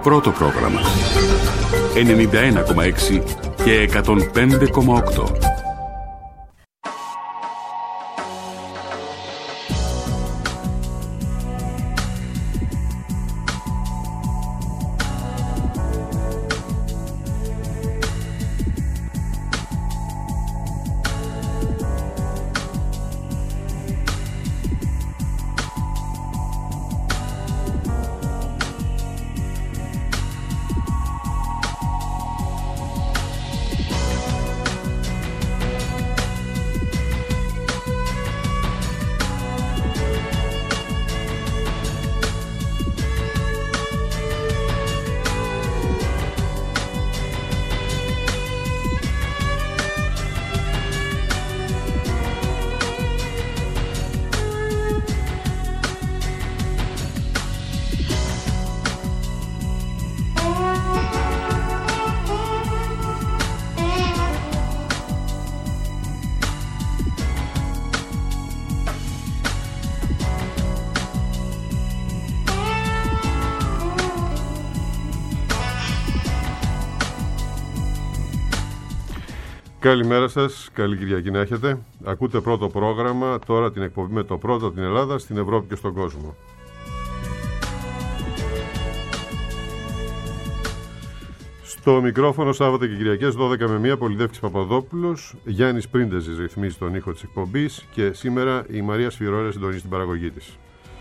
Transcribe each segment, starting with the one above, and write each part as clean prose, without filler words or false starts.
Πρώτο πρόγραμμα 91,6 και 105,8. Καλημέρα σας, καλή Κυριακή να έχετε. Ακούτε πρώτο πρόγραμμα, τώρα την εκπομπή με το πρώτο από την Ελλάδα στην Ευρώπη και στον κόσμο. Στο μικρόφωνο Σάββατα και Κυριακές 12 με 1 Πολυδεύκης Παπαδόπουλος, Γιάννης Πρίντεζης ρυθμίζει τον ήχο της εκπομπής και σήμερα η Μαρία Σφυρόρα συντονίζει την παραγωγή της.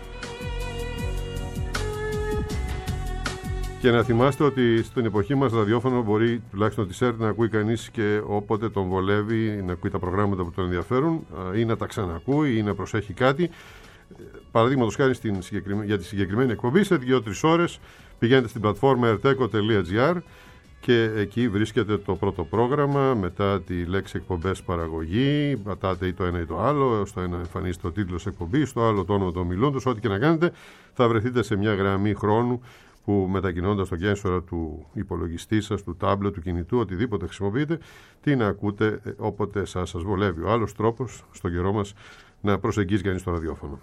Και να θυμάστε ότι στην εποχή μας ραδιόφωνο μπορεί τουλάχιστον τη ΕΡΤ να ακούει κανείς και όποτε τον βολεύει, να ακούει τα προγράμματα που τον ενδιαφέρουν ή να τα ξανακούει ή να προσέχει κάτι. Παραδείγματος χάρη για τη συγκεκριμένη εκπομπή, σε 2-3 ώρες πηγαίνετε στην πλατφόρμα erteco.gr και εκεί βρίσκεται το πρώτο πρόγραμμα, μετά τη λέξη εκπομπές παραγωγή, πατάτε ή το ένα ή το άλλο, στο ένα εμφανίζεται ο τίτλος εκπομπής, στο άλλο το όνομα των μιλούντος, ό,τι και να κάνετε θα βρεθείτε σε μια γραμμή χρόνου που μετακινώντας το κένσορα του υπολογιστή σας, του τάμπλετ, του κινητού, οτιδήποτε χρησιμοποιείτε, την ακούτε όποτε σας βολεύει. Ο άλλος τρόπος στον καιρό μας να προσεγγίζει κανείς το ραδιόφωνο.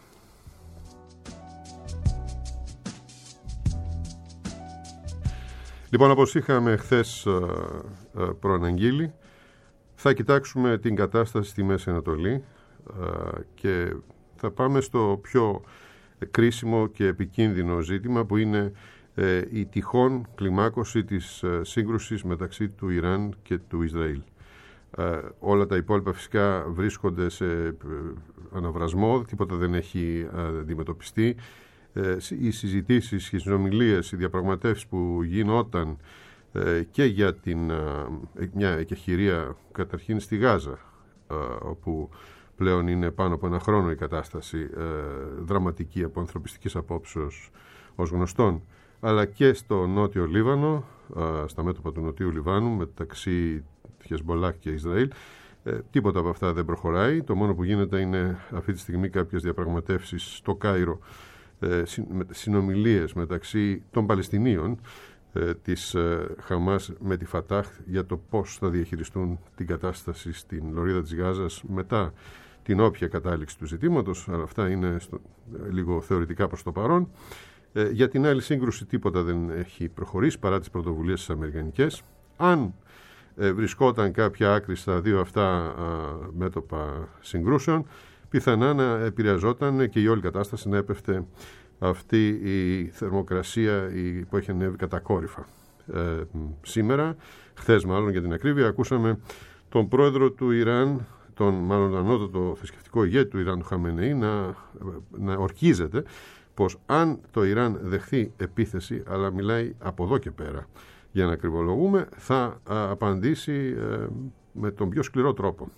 Λοιπόν, όπως είχαμε χθες προαναγγείλει, θα κοιτάξουμε την κατάσταση στη Μέση Ανατολή και θα πάμε στο πιο κρίσιμο και επικίνδυνο ζήτημα που είναι η τυχόν κλιμάκωση της σύγκρουσης μεταξύ του Ιράν και του Ισραήλ. Όλα τα υπόλοιπα φυσικά βρίσκονται σε αναβρασμό, τίποτα δεν έχει αντιμετωπιστεί. Οι συζητήσεις, οι συνομιλίες, οι διαπραγματεύσεις που γινόταν και για μια εκεχηρία καταρχήν στη Γάζα, όπου πλέον είναι πάνω από ένα χρόνο η κατάσταση δραματική από ανθρωπιστικής απόψεως ως γνωστόν, αλλά και στο νότιο Λίβανο, στα μέτωπα του νοτιού Λιβάνου μεταξύ Χεσμπολάχ και Ισραήλ. Τίποτα από αυτά δεν προχωράει. Το μόνο που γίνεται είναι αυτή τη στιγμή κάποιες διαπραγματεύσεις στο Κάιρο, συνομιλίες μεταξύ των Παλαιστινίων της Χαμάς με τη Φατάχ για το πώς θα διαχειριστούν την κατάσταση στην λωρίδα της Γάζας μετά την όποια κατάληξη του ζητήματος, αλλά αυτά είναι λίγο θεωρητικά προς το παρόν. Για την άλλη σύγκρουση τίποτα δεν έχει προχωρήσει παρά τις πρωτοβουλίες της αμερικανικές. Αν βρισκόταν κάποια άκρη στα δύο αυτά μέτωπα συγκρούσεων, πιθανά να επηρεαζόταν και η όλη κατάσταση, να έπεφτε αυτή η θερμοκρασία που έχει ανέβει κατακόρυφα. Σήμερα, χθες μάλλον για την ακρίβεια, ακούσαμε τον πρόεδρο του Ιράν, τον ανώτατο θρησκευτικό ηγέτη του Ιράν, του Χαμενεή, να ορκίζεται πως αν το Ιράν δεχθεί επίθεση, αλλά μιλάει από εδώ και πέρα για να ακριβολογούμε, θα απαντήσει με τον πιο σκληρό τρόπο.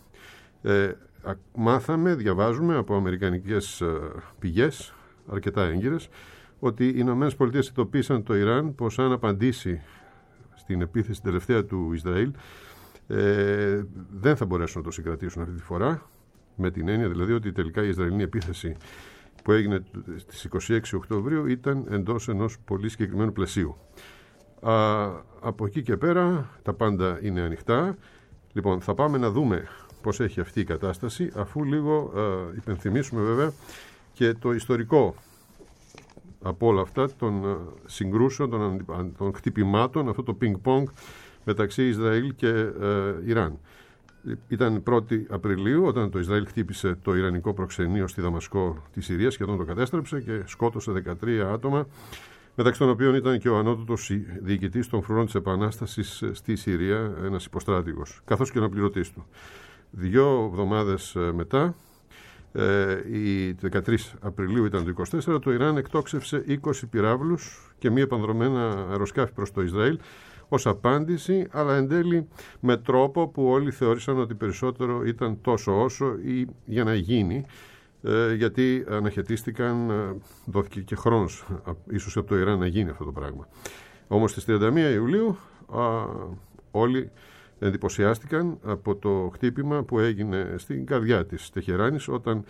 Διαβάζουμε από αμερικανικές πηγές, αρκετά έγκυρες, ότι οι Ηνωμένες Πολιτείες ειδοποίησαν το Ιράν πως αν απαντήσει στην επίθεση τελευταία του Ισραήλ, δεν θα μπορέσουν να το συγκρατήσουν αυτή τη φορά, με την έννοια δηλαδή ότι τελικά η Ισραηλινή επίθεση που έγινε στις 26 Οκτωβρίου ήταν εντός ενός πολύ συγκεκριμένου πλαισίου. Από εκεί και πέρα τα πάντα είναι ανοιχτά. Λοιπόν, θα πάμε να δούμε πώς έχει αυτή η κατάσταση, αφού λίγο υπενθυμίσουμε βέβαια και το ιστορικό από όλα αυτά των συγκρούσεων, των χτυπημάτων, αυτό το πινκ-πονγκ μεταξύ Ισραήλ και Ιράν. Ήταν 1η Απριλίου όταν το Ισραήλ χτύπησε το ιρανικό προξενείο στη Δαμασκό της Συρίας, σχεδόν το κατέστρεψε και σκότωσε 13 άτομα, μεταξύ των οποίων ήταν και ο ανώτατος διοικητής των φρουρών της Επανάστασης στη Συρία, ένας υποστράτηγος, καθώς και ο αναπληρωτής του. 2 εβδομάδες μετά, η 13 Απριλίου ήταν το 24, το Ιράν εκτόξευσε 20 πυράβλους και μη επανδρομένα αεροσκάφη προς το Ισραήλ ως απάντηση, αλλά εν τέλει με τρόπο που όλοι θεώρησαν ότι περισσότερο ήταν τόσο όσο ή για να γίνει, γιατί αναχαιτίστηκαν, δόθηκε και χρόνος ίσως από το Ιράν να γίνει αυτό το πράγμα. Όμως στις 31 Ιουλίου όλοι εντυπωσιάστηκαν από το χτύπημα που έγινε στην καρδιά της Τεχεράνης, όταν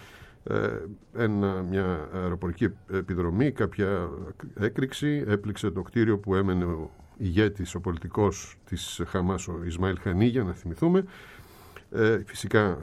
μια αεροπορική επιδρομή, κάποια έκρηξη έπληξε το κτίριο που έμενε ο ηγέτης, ο πολιτικός της Χαμάς, ο Ισμαήλ Χανίγια, να θυμηθούμε. Φυσικά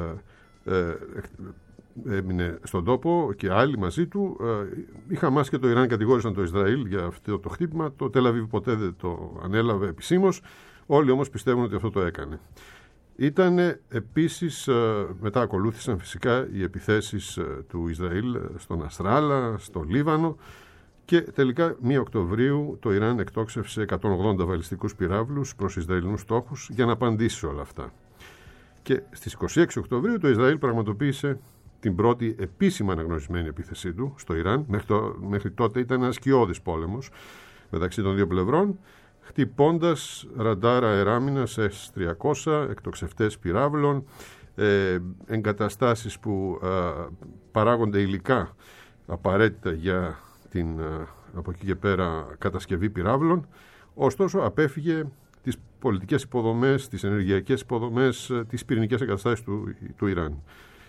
έμεινε στον τόπο και άλλοι μαζί του. Η Χαμάς και το Ιράν κατηγόρησαν το Ισραήλ για αυτό το χτύπημα. Το Τελ-Αβίβ ποτέ δεν το ανέλαβε επισήμως. Όλοι όμως πιστεύουν ότι αυτό το έκανε. Ήτανε επίσης, μετά ακολούθησαν φυσικά οι επιθέσεις του Ισραήλ στον Νασράλα, στο Λίβανο, και τελικά 1 Οκτωβρίου το Ιράν εκτόξευσε 180 βαλιστικούς πυράβλους προς Ισραηλινούς στόχους για να απαντήσει σε όλα αυτά. Και στις 26 Οκτωβρίου το Ισραήλ πραγματοποίησε την πρώτη επίσημα αναγνωρισμένη επίθεσή του στο Ιράν. Μέχρι τότε ήταν ένας σκιώδης πόλεμος μεταξύ των δύο πλευρών, χτυπώντας ραντάρα αεράμινας S-300, εκτοξευτές πυράβλων, εγκαταστάσεις που παράγονται υλικά απαραίτητα για την από εκεί και πέρα κατασκευή πυράβλων. Ωστόσο απέφυγε τις πολιτικές υποδομές, τις ενεργειακές υποδομές, τις πυρηνικές εγκαταστάσεις του Ιράν.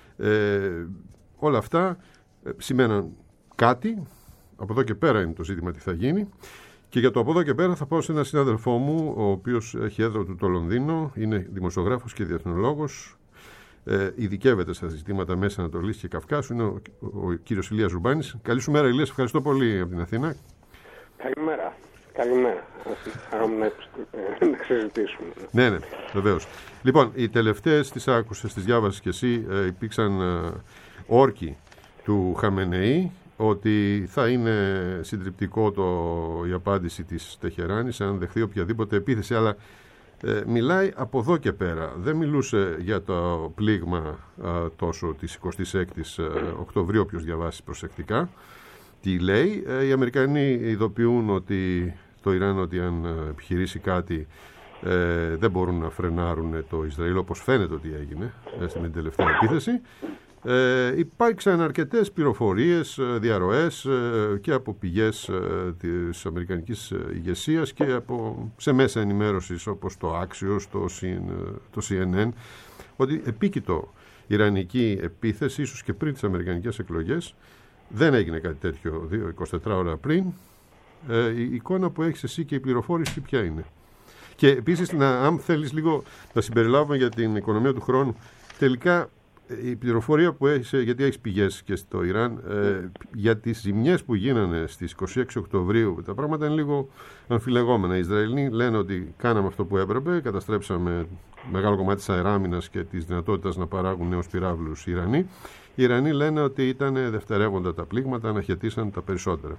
Όλα αυτά σημαίναν κάτι. Από εδώ και πέρα είναι το ζήτημα τι θα γίνει. Και για το από εδώ και πέρα θα πάω σε έναν συνάδελφό μου, ο οποίος έχει έδρα του το Λονδίνο, είναι δημοσιογράφος και διεθνολόγος, ειδικεύεται στα ζητήματα Μέσης Ανατολής και Καυκάσου, είναι ο κύριος Ηλίας Ζουμπάνης. Καλή σου μέρα, Ηλίας, ευχαριστώ πολύ από την Αθήνα. Καλημέρα. Καλημέρα. Χαρόμουν να συζητήσουμε. Ναι, βεβαίως. Λοιπόν, οι τελευταίες τις άκουσες, τις διάβασες και εσύ, υπήρξαν όρκοι του Χαμενεή ότι θα είναι συντριπτικό η απάντηση της Τεχεράνης αν δεχθεί οποιαδήποτε επίθεση, αλλά μιλάει από εδώ και πέρα. Δεν μιλούσε για το πλήγμα τόσο της 26ης Οκτωβρίου, όποιος διαβάσει προσεκτικά τι λέει. Οι Αμερικανοί ειδοποιούν ότι το Ιράν, ότι αν επιχειρήσει κάτι δεν μπορούν να φρενάρουν το Ισραήλ, όπως φαίνεται ότι έγινε στην τελευταία επίθεση. Υπάρξαν αρκετές πληροφορίες, διαρροές και από πηγές της αμερικανικής ηγεσίας και σε μέσα ενημέρωσης όπως το Axios, το CNN, ότι επίκειτο ιρανική επίθεση, ίσως και πριν τις αμερικανικές εκλογές. Δεν έγινε κάτι τέτοιο 24 ώρα πριν. Η εικόνα που έχεις εσύ και η πληροφόρηση ποια είναι? Και επίσης, αν θέλεις λίγο να συμπεριλάβουμε για την οικονομία του χρόνου, τελικά η πληροφορία που έχεις, γιατί έχεις πηγές και στο Ιράν, για τις ζημιές που γίνανε στις 26 Οκτωβρίου, τα πράγματα είναι λίγο αμφιλεγόμενα. Οι Ισραηλοί λένε ότι κάναμε αυτό που έπρεπε, καταστρέψαμε μεγάλο κομμάτι της αεράμινας και της δυνατότητας να παράγουν νέους πυράβλους οι Ιρανοί. Οι Ιρανοί λένε ότι ήταν δευτερεύοντα τα πλήγματα, αναχαιτήσαν τα περισσότερα.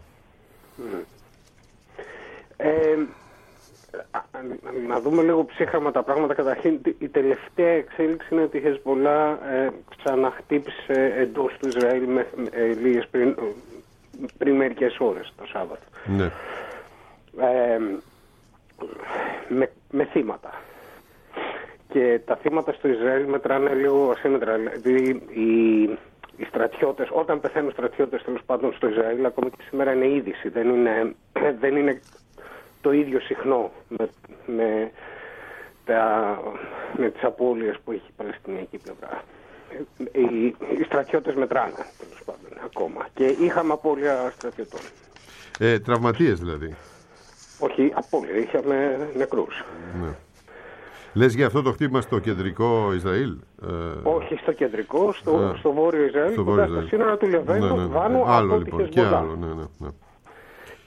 Να δούμε λίγο ψύχραμα τα πράγματα. Καταρχήν, η τελευταία εξέλιξη είναι ότι η Χεσμολά ξαναχτύπησε εντός του Ισραήλ λίγες πριν μερικές ώρες το Σάββατο. Ναι. Με θύματα. Και τα θύματα στο Ισραήλ μετράνε λίγο ασύμμετρα. Δηλαδή οι στρατιώτες, όταν πεθαίνουν στρατιώτες τέλος πάντων στο Ισραήλ, ακόμα και σήμερα είναι είδηση. Δεν είναι το ίδιο συχνό με τις απώλειες που έχει η Παλαιστινιακή πλευρά. Οι στρατιώτες μετράνε τέλος πάντων ακόμα. Και είχαμε απώλεια στρατιωτών. Τραυματίες δηλαδή? Όχι, απώλεια. Είχαμε νεκρούς. Ναι. Λες για αυτό το χτύπημα στο κεντρικό Ισραήλ? Όχι στο κεντρικό, στο βόρειο Ισραήλ, κοντά στα σύνορα του Λιβάνου, άλλο λοιπόν, και άλλο, ναι.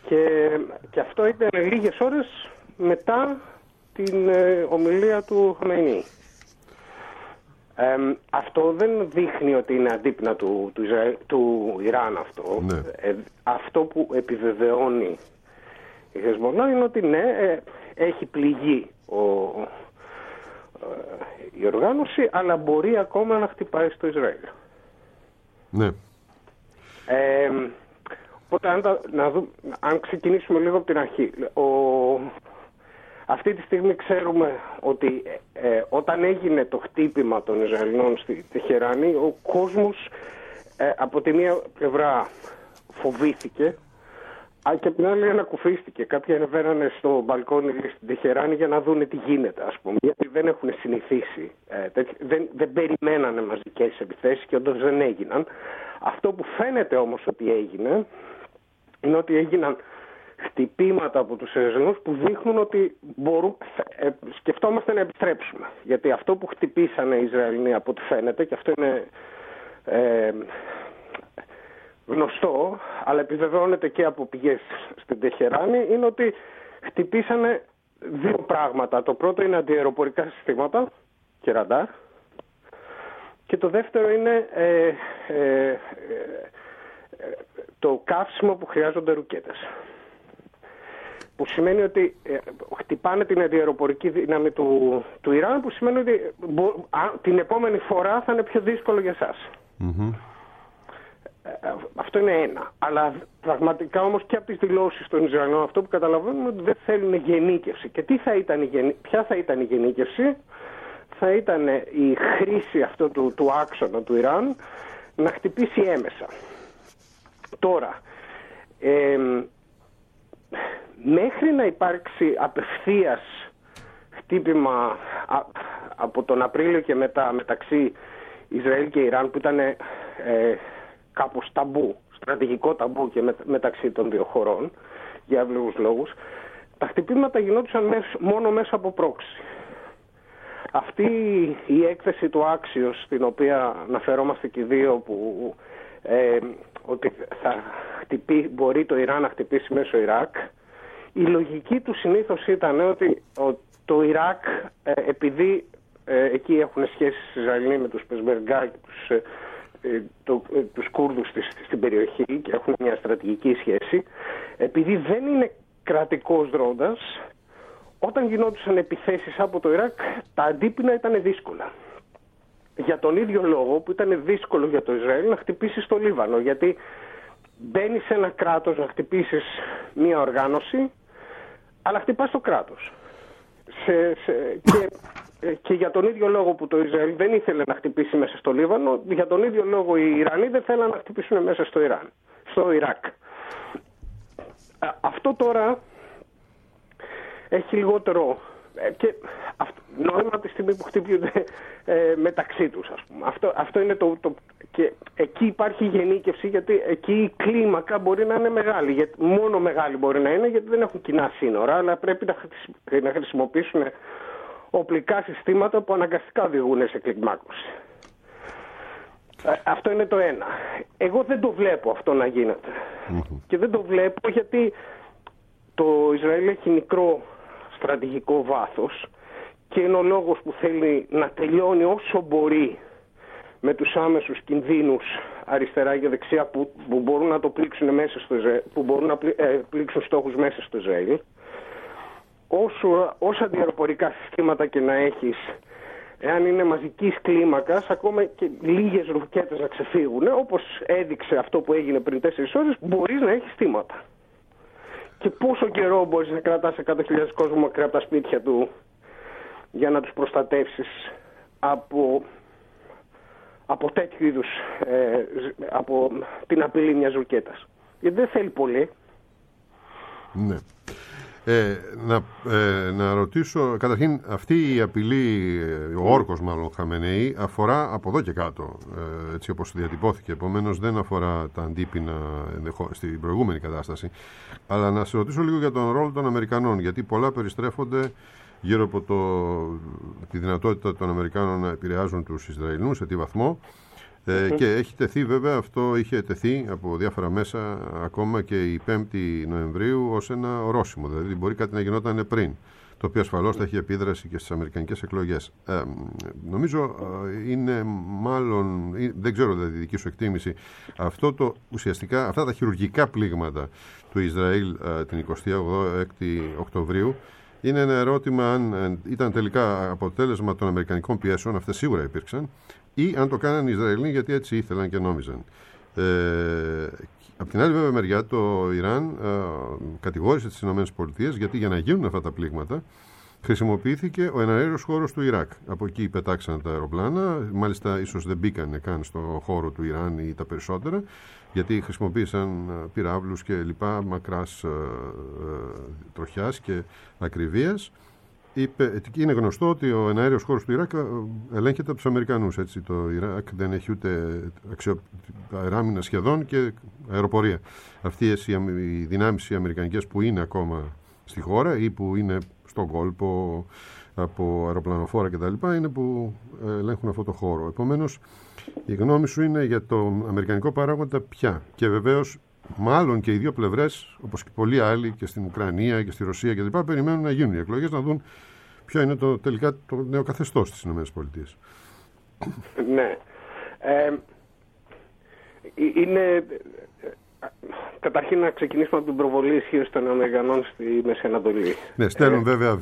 Και αυτό ήταν λίγες ώρες μετά την ομιλία του Χαμενεή. Αυτό δεν δείχνει ότι είναι αντίπεινα του Ιράν αυτό. Ναι. Αυτό που επιβεβαιώνει η Χεσμολά είναι ότι ναι, έχει πληγεί η οργάνωση, αλλά μπορεί ακόμα να χτυπάει στο Ισραήλ. Ναι. Οπότε αν ξεκινήσουμε λίγο από την αρχή, αυτή τη στιγμή ξέρουμε ότι όταν έγινε το χτύπημα των Ισραηλινών στη Τεχεράνη, ο κόσμος από τη μία πλευρά φοβήθηκε και από την άλλη ανακουφίστηκε. Κάποιοι ανεβαίνανε στο μπαλκόνι στην Τεχεράνη για να δούνε τι γίνεται, ας πούμε, γιατί δεν έχουν συνηθίσει. Δεν περιμένανε μαζικές επιθέσεις και όντως δεν έγιναν. Αυτό που φαίνεται όμως ότι έγινε είναι ότι έγιναν χτυπήματα από τους Ισραηλινούς που δείχνουν ότι σκεφτόμαστε να επιστρέψουμε. Γιατί αυτό που χτυπήσανε οι Ισραηλινοί, από ό,τι φαίνεται, και αυτό είναι γνωστό, αλλά επιβεβαιώνεται και από πηγές στην Τεχεράνη, είναι ότι χτυπήσανε δύο πράγματα. Το πρώτο είναι αντιαεροπορικά συστήματα και ραντάρ, και το δεύτερο είναι το καύσιμο που χρειάζονται ρουκέτες. Που σημαίνει ότι χτυπάνε την αντιαεροπορική δύναμη του Ιράν, που σημαίνει ότι την επόμενη φορά θα είναι πιο δύσκολο για εσάς. Mm-hmm. Αυτό είναι ένα. Αλλά πραγματικά όμως και από τις δηλώσεις των Ισραηλινών αυτό που καταλαβαίνουμε ότι δεν θέλουν γενίκευση. Και ποια θα ήταν η γενίκευση? Θα ήταν η χρήση αυτού του άξονα του Ιράν να χτυπήσει έμεσα. Τώρα, μέχρι να υπάρξει απευθείας χτύπημα από τον Απρίλιο και μετά μεταξύ Ισραήλ και Ιράν, που ήταν κάπως ταμπού, στρατηγικό ταμπού και μεταξύ των δύο χωρών, για εύλογους λόγους, τα χτυπήματα γινόντουσαν μόνο μέσα από πρόξη. Αυτή η έκθεση του Άξιος, στην οποία αναφερόμαστε και οι δύο, που ότι μπορεί το Ιράν να χτυπήσει μέσω Ιράκ, η λογική του συνήθως ήταν ότι το Ιράκ, επειδή εκεί έχουν σχέσεις Ισραηλοί με τους Πεσμεργά και τους Κούρδους στην περιοχή και έχουν μια στρατηγική σχέση, επειδή δεν είναι κρατικός δρόντας, όταν γινόντουσαν επιθέσεις από το Ιράκ, τα αντίπεινα ήταν δύσκολα. Για τον ίδιο λόγο που ήταν δύσκολο για το Ισραήλ να χτυπήσει στο Λίβανο, γιατί μπαίνει σε ένα κράτος να χτυπήσεις μια οργάνωση, αλλά χτυπάς το κράτος. Και για τον ίδιο λόγο που το Ισραήλ δεν ήθελε να χτυπήσει μέσα στο Λίβανο, για τον ίδιο λόγο οι Ιρανοί δεν θέλαν να χτυπήσουν μέσα στο Ιράκ. Αυτό τώρα έχει λιγότερο και νόημα τη στιγμή που χτυπιούνται μεταξύ τους, ας πούμε. Αυτό είναι και εκεί υπάρχει γενίκευση, γιατί εκεί η κλίμακα μπορεί να είναι μεγάλη. Γιατί μόνο μεγάλη μπορεί να είναι, γιατί δεν έχουν κοινά σύνορα, αλλά πρέπει να χρησιμοποιήσουν οπλικά συστήματα που αναγκαστικά οδηγούν σε κλιμάκωση. Αυτό είναι το ένα. Εγώ δεν το βλέπω αυτό να γίνεται. Και δεν το βλέπω γιατί το Ισραήλ έχει μικρό στρατηγικό βάθος και είναι ο λόγος που θέλει να τελειώνει όσο μπορεί με τους άμεσους κινδύνους αριστερά και δεξιά που μπορούν να το πλήξουν μέσα στο Ισραήλ, που μπορούν να πλήξουν στόχους μέσα στο Ισραήλ. Όσα αντιαεροπορικά συστήματα και να έχεις, εάν είναι μαζικής κλίμακας, ακόμα και λίγες ρουκέτες να ξεφύγουν, όπως έδειξε αυτό που έγινε πριν 4 ώρες, μπορείς να έχεις θύματα. Και πόσο καιρό μπορείς να κρατάς 100.000 κόσμο μακριά από τα σπίτια του για να τους προστατεύσεις από τέτοιου είδους, από την απειλή μιας ρουκέτας. Γιατί δεν θέλει πολύ. Ναι. Να ρωτήσω, καταρχήν αυτή η απειλή, ο όρκος μάλλον Χαμενεή, αφορά από εδώ και κάτω, έτσι όπως διατυπώθηκε, επομένως δεν αφορά τα αντίπεινα στην προηγούμενη κατάσταση. Αλλά να σε ρωτήσω λίγο για τον ρόλο των Αμερικανών, γιατί πολλά περιστρέφονται γύρω από τη δυνατότητα των Αμερικάνων να επηρεάζουν τους Ισραηλινούς, σε τι βαθμό. Και έχει τεθεί, βέβαια, αυτό είχε τεθεί από διάφορα μέσα ακόμα και η 5η Νοεμβρίου ως ένα ορόσημο. Δηλαδή μπορεί κάτι να γινόταν πριν, το οποίο ασφαλώς θα έχει επίδραση και στις αμερικανικές εκλογές. Νομίζω είναι μάλλον, δεν ξέρω δηλαδή τη δική σου εκτίμηση, ουσιαστικά αυτά τα χειρουργικά πλήγματα του Ισραήλ την 26η Οκτωβρίου είναι ένα ερώτημα αν ήταν τελικά αποτέλεσμα των αμερικανικών πιέσεων, αυτές σίγουρα υπήρξαν, ή αν το κάνανε οι Ισραηλοί γιατί έτσι ήθελαν και νόμιζαν. Απ' την άλλη, βέβαια, μεριά, το Ιράν κατηγόρησε τις ΗΠΑ γιατί για να γίνουν αυτά τα πλήγματα χρησιμοποιήθηκε ο εναέριος χώρος του Ιράκ. Από εκεί πετάξαν τα αεροπλάνα, μάλιστα ίσως δεν μπήκαν καν στο χώρο του Ιράν ή τα περισσότερα, γιατί χρησιμοποίησαν πυράβλους και λοιπά μακράς τροχιάς και ακριβίας. Είναι γνωστό ότι ο εναέριος χώρος του Ιράκ ελέγχεται από τους Αμερικανούς. Έτσι. Το Ιράκ δεν έχει ούτε αεράμινα σχεδόν και αεροπορία. Αυτές οι δυνάμεις οι αμερικανικές που είναι ακόμα στη χώρα ή που είναι στον κόλπο από αεροπλανοφόρα κτλ. Είναι που ελέγχουν αυτό το χώρο. Επομένως, η γνώμη σου είναι για το αμερικανικό παράγοντα ποια? Και βεβαίως, μάλλον και οι δύο πλευρές, όπως και πολλοί άλλοι και στην Ουκρανία και στη Ρωσία κλπ., περιμένουν να γίνουν οι εκλογές, να δουν ποιο είναι τελικά το νέο καθεστώς της ΗΠΑ. Ναι. Είναι... Καταρχήν να ξεκινήσουμε από την προβολή ισχύως των Αμερικανών στη Μέση Ανατολή. Ναι, στέλνουν βέβαια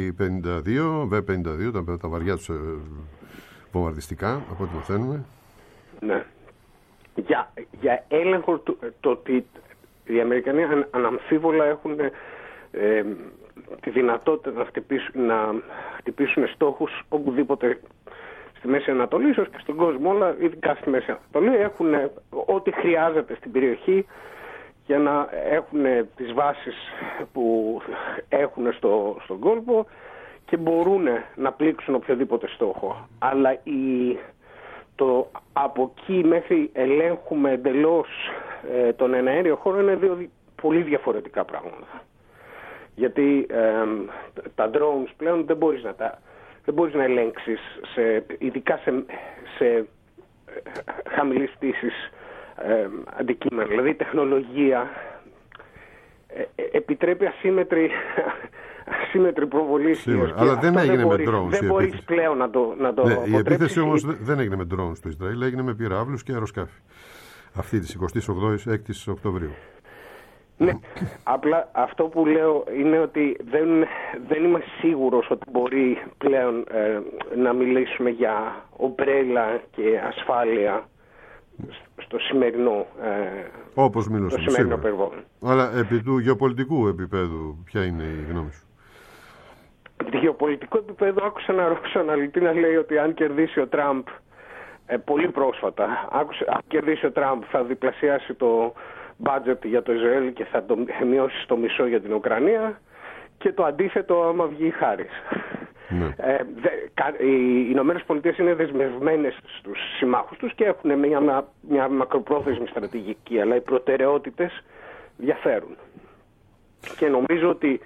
V-52, τα βαριά τους βομβαρδιστικά, από ό,τι μαθαίνουμε. Ναι. Για έλεγχο το ότι οι Αμερικανοί αναμφίβολα έχουν τη δυνατότητα να χτυπήσουν στόχους οπουδήποτε στη Μέση Ανατολή, ίσως και στον κόσμο, αλλά ειδικά στη Μέση Ανατολή έχουν ό,τι χρειάζεται στην περιοχή για να έχουν τις βάσεις που έχουν στον κόλπο και μπορούν να πλήξουν οποιοδήποτε στόχο. Αλλά το από εκεί μέχρι ελέγχουμε εντελώς τον εναέριο χώρο είναι δύο πολύ διαφορετικά πράγματα. Γιατί τα drones πλέον δεν μπορείς να ελέγξεις ειδικά σε χαμηλής πτήσης αντικείμενα. Δηλαδή η τεχνολογία επιτρέπει ασύμμετρη προβολή. Σίγουρα, αλλά δεν έγινε με drones. Δεν μπορείς πλέον να το αποτρέψεις. Η επίθεση όμως δεν έγινε με drones στο Ισραήλ, έγινε με πυράβλους και αεροσκάφη. Αυτή της 28ης Οκτωβρίου. Ναι, απλά αυτό που λέω είναι ότι δεν είμαι σίγουρος ότι μπορεί πλέον να μιλήσουμε για ομπρέλα και ασφάλεια στο σημερινό όπως μιλούσαμε, περιβάλλον. Αλλά επί του γεωπολιτικού επίπεδου ποια είναι η γνώμη σου? Επί του γεωπολιτικού επίπεδου άκουσα ένα Ρώσο αναλυτή να λέει ότι αν κερδίσει ο Τραμπ πολύ πρόσφατα, αν κερδίσει ο Τραμπ θα διπλασιάσει το budget για το Ισραήλ και θα το μειώσει στο μισό για την Ουκρανία, και το αντίθετο άμα βγει Χάρης. Ναι. Οι Ηνωμένες Πολιτείες είναι δεσμευμένες στους συμμάχους τους και έχουν μια μακροπρόθεσμη στρατηγική, αλλά οι προτεραιότητες διαφέρουν. Και νομίζω ότι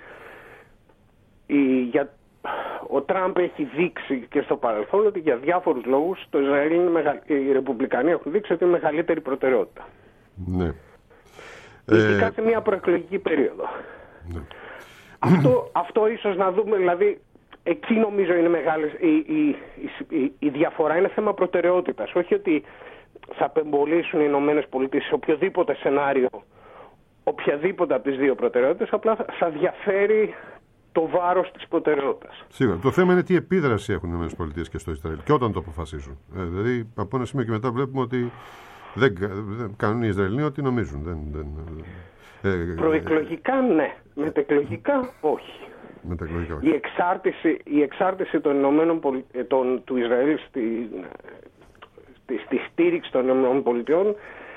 ο Τραμπ έχει δείξει και στο παρελθόν ότι για διάφορους λόγους το Ισραήλ οι Ρεπουμπλικανοί έχουν δείξει ότι είναι μεγαλύτερη προτεραιότητα. Ναι. Ειδικά σε μια προεκλογική περίοδο. Ναι. Αυτό ίσως να δούμε, δηλαδή εκεί νομίζω είναι μεγάλη η διαφορά, είναι θέμα προτεραιότητας. Όχι ότι θα απεμπολίσουν οι Ηνωμένες Πολιτείες σε οποιοδήποτε σενάριο οποιαδήποτε από τις δύο προτεραιότητες, απλά θα διαφέρει το βάρος της προτεραιότητας. Σίγουρα. Το θέμα είναι τι επίδραση έχουν οι Ηνωμένες Πολιτείες και στο Ισραήλ και όταν το αποφασίζουν. Δηλαδή από ένα σημείο και μετά βλέπουμε ότι δεν κάνουν οι Ισραηλοί ό,τι νομίζουν. Προεκλογικά ναι, μετεκλογικά όχι. Η εξάρτηση των Ηνωμένων του Ισραήλ στη στήριξη των Ηνωμένων Πολιτειών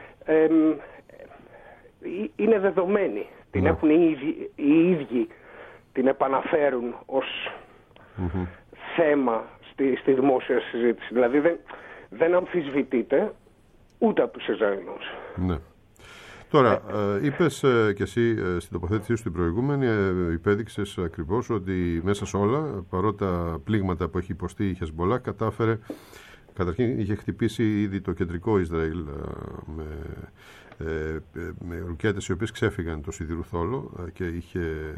είναι δεδομένη. Την έχουν οι ίδιοι την επαναφέρουν ως θέμα στη δημόσια συζήτηση. Δηλαδή δεν αμφισβητείται ούτε από τους Ισραηλινούς. Ναι. Τώρα, είπες και εσύ στην τοποθέτησή σου την προηγούμενη, υπέδειξες ακριβώς ότι μέσα σε όλα, παρότα πλήγματα που έχει υποστεί η Χεσμπολά, κατάφερε Καταρχήν είχε χτυπήσει ήδη το κεντρικό Ισραήλ με ρουκέτες οι οποίες ξέφυγαν το σιδηρούθόλο και είχε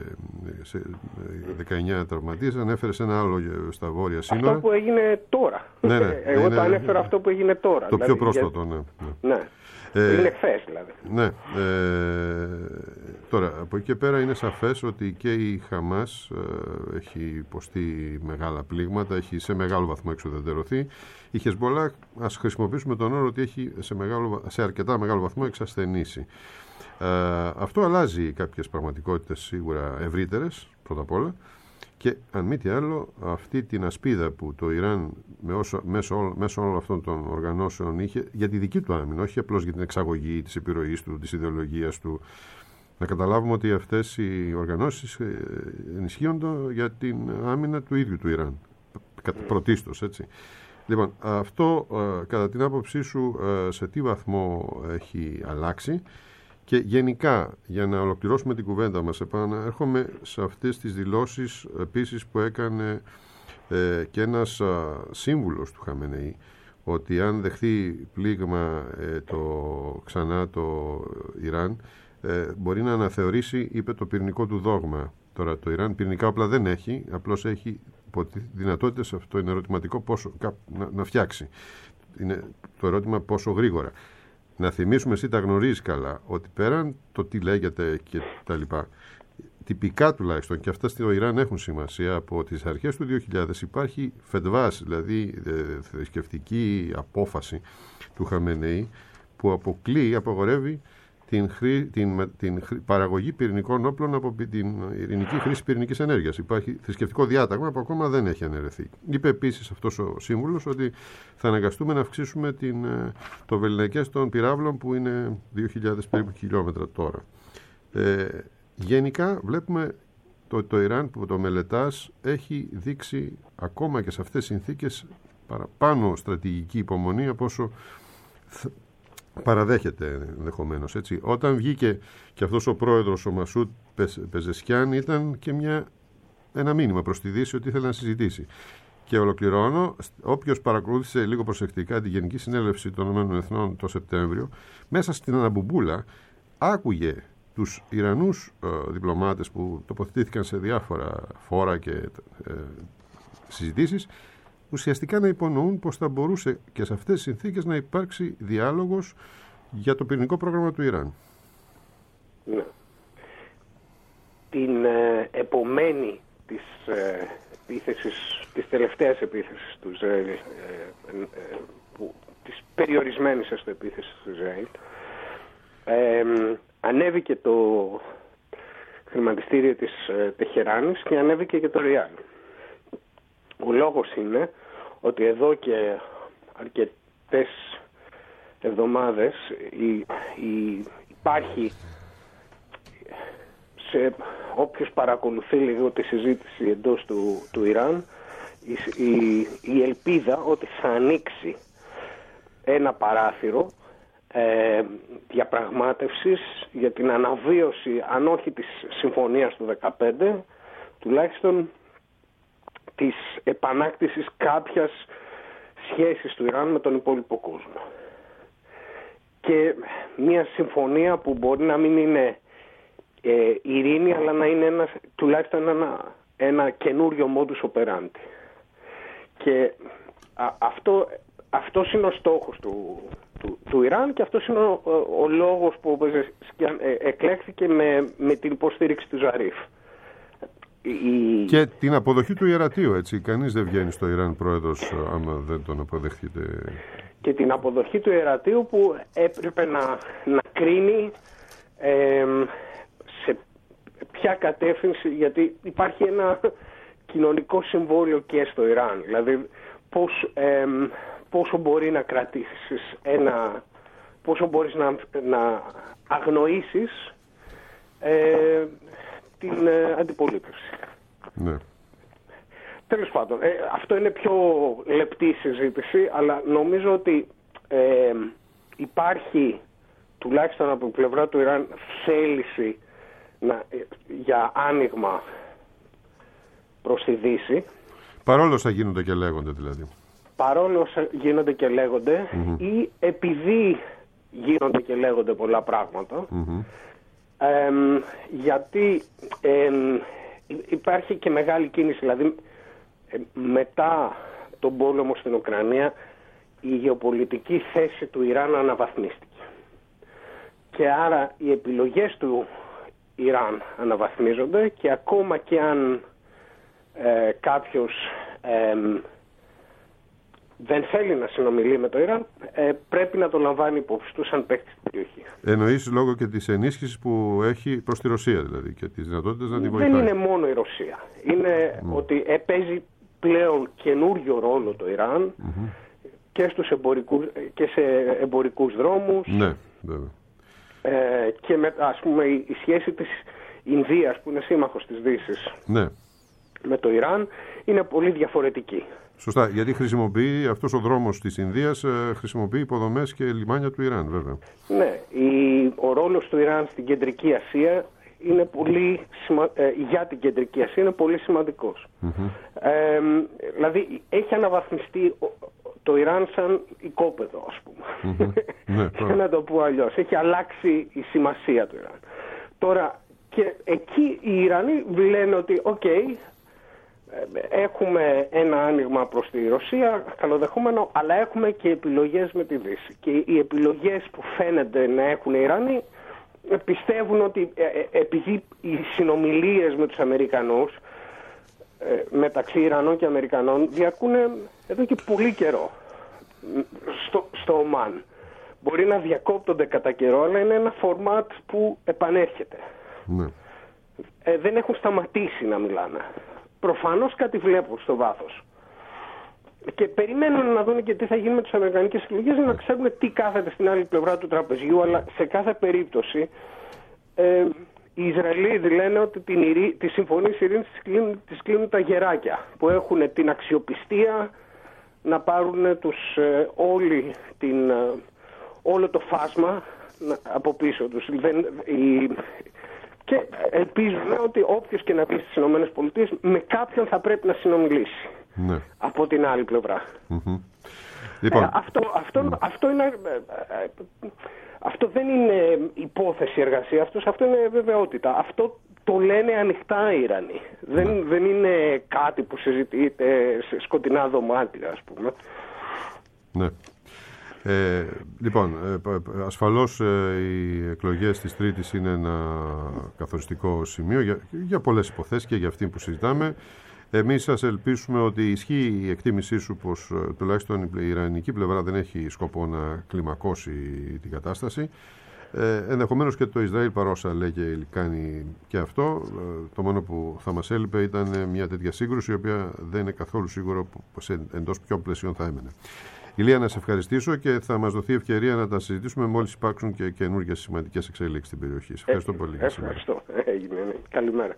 19 τραυματίες. Ανέφερε σε ένα άλλο στα βόρεια σύνορα. Αυτό που έγινε τώρα. Ναι, εγώ το ανέφερα αυτό που έγινε τώρα. Το πιο πρόσφατο, ναι. Είναι χθες δηλαδή. Ναι. Τώρα, από εκεί και πέρα είναι σαφές ότι και η Χαμάς έχει υποστεί μεγάλα πλήγματα, έχει σε μεγάλο βαθμό εξουδετερωθεί. Η Χεσμπολάχ, ας χρησιμοποιήσουμε τον όρο ότι έχει σε αρκετά μεγάλο βαθμό εξασθενήσει. Αυτό αλλάζει κάποιες πραγματικότητες σίγουρα ευρύτερες, πρώτα απ' όλα. Και αν μη τι άλλο, αυτή την ασπίδα που το Ιράν μέσω όλων αυτών των οργανώσεων είχε για τη δική του άμυνα, όχι απλώς για την εξαγωγή της επιρροής του, της ιδεολογίας του. Να καταλάβουμε ότι αυτές οι οργανώσεις ενισχύονται για την άμυνα του ίδιου του Ιράν. Πρωτίστως, έτσι. Λοιπόν, αυτό κατά την άποψή σου σε τι βαθμό έχει αλλάξει? Και γενικά, για να ολοκληρώσουμε την κουβέντα μας, έρχομαι σε αυτές τις δηλώσεις επίσης που έκανε και ένας σύμβουλος του Χαμενεή, ότι αν δεχθεί πλήγμα ξανά το Ιράν, μπορεί να αναθεωρήσει, είπε, το πυρηνικό του δόγμα. Τώρα το Ιράν πυρηνικά όπλα δεν έχει, απλώς έχει δυνατότητες, αυτό είναι ερωτηματικό, να φτιάξει. Είναι το ερώτημα πόσο γρήγορα. Να θυμίσουμε, εσύ τα γνωρίζεις καλά, ότι πέραν το τι λέγεται και τα λοιπά, τυπικά τουλάχιστον, και αυτά στο Ιράν έχουν σημασία, από τις αρχές του 2000 υπάρχει φετβάς, δηλαδή θρησκευτική απόφαση του Χαμενεή, που απαγορεύει την παραγωγή πυρηνικών όπλων από την ειρηνική χρήση πυρηνικής ενέργειας. Υπάρχει θρησκευτικό διάταγμα που ακόμα δεν έχει αναιρεθεί. Είπε επίσης αυτός ο σύμβουλος ότι θα αναγκαστούμε να αυξήσουμε το βεληνικές των πυράβλων, που είναι 2.000 περίπου χιλιόμετρα τώρα. Γενικά βλέπουμε το Ιράν, που το μελετάς, έχει δείξει ακόμα και σε αυτές τις συνθήκες παραπάνω στρατηγική υπομονή από όσο παραδέχεται ενδεχομένως, έτσι. Όταν βγήκε και αυτός ο πρόεδρος, ο Μασούτ Πεζεσκιάν, ήταν και ένα μήνυμα προς τη Δύση ότι ήθελε να συζητήσει. Και ολοκληρώνω, όποιος παρακολούθησε λίγο προσεκτικά τη Γενική Συνέλευση των ΗΕ το Σεπτέμβριο, μέσα στην αναμπουμπούλα άκουγε τους Ιρανούς διπλωμάτες που τοποθετήθηκαν σε διάφορα φόρα και συζητήσεις, ουσιαστικά να υπονοούν πως θα μπορούσε και σε αυτές τις συνθήκες να υπάρξει διάλογος για το πυρηνικό πρόγραμμα του Ιράν. Ναι. Την επομένη της τελευταίας επίθεσης του Ισραήλ, της περιορισμένης έστω επίθεσης του Ισραήλ, ανέβηκε το χρηματιστήριο της Τεχεράνης και ανέβηκε και το Ριάλ. Ο λόγος είναι ότι εδώ και αρκετές εβδομάδες υπάρχει, σε όποιος παρακολουθεί λίγο τη συζήτηση εντός του Ιράν, η ελπίδα ότι θα ανοίξει ένα παράθυρο διαπραγμάτευσης για την αναβίωση, αν όχι της συμφωνίας του 2015, τουλάχιστον της επανάκτησης κάποιας σχέσης του Ιράν με τον υπόλοιπο κόσμο. Και μια συμφωνία που μπορεί να μην είναι ειρήνη, αλλά να είναι τουλάχιστον ένα καινούριο modus operandi. Και αυτός είναι ο στόχος του Ιράν, και αυτός είναι ο λόγος που εκλέχθηκε με την υποστήριξη του Ζαρίφ. Και την αποδοχή του ιερατείου, έτσι. Κανείς δεν βγαίνει στο Ιράν πρόεδρος άμα δεν τον αποδεχτείτε. Και την αποδοχή του ιερατείου που έπρεπε να κρίνει σε ποια κατεύθυνση, γιατί υπάρχει ένα κοινωνικό συμβόλαιο και στο Ιράν. Δηλαδή πόσο μπορεί να κρατήσεις πόσο μπορείς να αγνοήσεις την αντιπολίτευση. Ναι. Τέλος πάντων, αυτό είναι πιο λεπτή συζήτηση, αλλά νομίζω ότι υπάρχει, τουλάχιστον από την πλευρά του Ιράν, θέληση για άνοιγμα προς τη Δύση. Παρόλο θα γίνονται και λέγονται δηλαδή. παρόλο όσα γίνονται και λέγονται ή επειδή γίνονται και λέγονται πολλά πράγματα, γιατί υπάρχει και μεγάλη κίνηση, δηλαδή μετά τον πόλεμο στην Ουκρανία η γεωπολιτική θέση του Ιράν αναβαθμίστηκε και άρα οι επιλογές του Ιράν αναβαθμίζονται και ακόμα και αν κάποιος δεν θέλει να συνομιλεί με το Ιράν, πρέπει να το λαμβάνει υπόψη του σαν παίκτη στην περιοχή. Εννοείς λόγω και της ενίσχυσης που έχει προς τη Ρωσία δηλαδή και τις δυνατότητες να την βοηθάει. Δεν είναι μόνο η Ρωσία. Είναι ότι παίζει πλέον καινούριο ρόλο το Ιράν και και σε εμπορικούς δρόμους. Ναι, βέβαια. Και ας πούμε η σχέση της Ινδίας που είναι σύμμαχος της Δύσης με το Ιράν είναι πολύ διαφορετική. Σωστά, γιατί χρησιμοποιεί αυτός ο δρόμος της Ινδίας, χρησιμοποιεί υποδομές και λιμάνια του Ιράν, βέβαια. Ναι, ο ρόλος του Ιράν στην Κεντρική Ασία είναι για την Κεντρική Ασία είναι πολύ σημαντικός. Δηλαδή έχει αναβαθμιστεί το Ιράν σαν οικόπεδο, ας πούμε. Και να το πω αλλιώς. Έχει αλλάξει η σημασία του Ιράν. Τώρα, και εκεί οι Ιρανοί λένε ότι έχουμε ένα άνοιγμα προς τη Ρωσία, καλοδεχόμενο, αλλά έχουμε και επιλογές με τη Δύση. Και οι επιλογές που φαίνεται να έχουν οι Ιρανοί πιστεύουν ότι επειδή οι συνομιλίες με τους Αμερικανούς, μεταξύ Ιρανών και Αμερικανών, διαρκούν εδώ και πολύ καιρό στο Ομάν. Μπορεί να διακόπτονται κατά καιρό, αλλά είναι ένα φορμάτ που επανέρχεται. Δεν έχουν σταματήσει να μιλάνε. Προφανώς κάτι βλέπουν στο βάθος. Και περιμένουν να δουν και τι θα γίνει με τις αμερικανικές εκλογές για να ξέρουν τι κάθεται στην άλλη πλευρά του τραπεζιού, αλλά σε κάθε περίπτωση οι Ισραηλοί λένε ότι τις συμφωνίες ειρήνης τις κλείνουν τα γεράκια που έχουν την αξιοπιστία να πάρουν όλο το φάσμα από πίσω τους. Και ελπίζουν ότι όποιος και να πει στις ΗΠΑ με κάποιον θα πρέπει να συνομιλήσει από την άλλη πλευρά. Λοιπόν. Αυτό δεν είναι υπόθεση εργασία, αυτό είναι βεβαιότητα. Αυτό το λένε ανοιχτά οι Ιρανοί. Δεν είναι κάτι που συζητείται σε σκοτεινά δωμάτια, ας πούμε. Ναι. Λοιπόν, ασφαλώς οι εκλογές της Τρίτης είναι ένα καθοριστικό σημείο για πολλές υποθέσεις και για αυτή που συζητάμε. Εμείς σας ελπίσουμε ότι ισχύει η εκτίμησή σου πως τουλάχιστον η ιρανική πλευρά δεν έχει σκοπό να κλιμακώσει την κατάσταση. Ενδεχομένως και το Ισραήλ παρόσα λέει και κάνει και αυτό. Το μόνο που θα μας έλειπε ήταν μια τέτοια σύγκρουση η οποία δεν είναι καθόλου σίγουρο εντός ποιων πλαισίων θα έμενε. Ηλία, να σε ευχαριστήσω και θα μας δοθεί ευκαιρία να τα συζητήσουμε μόλις υπάρξουν και καινούργιες σημαντικές εξέλιξεις στην περιοχή. Σε ευχαριστώ πολύ. Ευχαριστώ. Καλημέρα.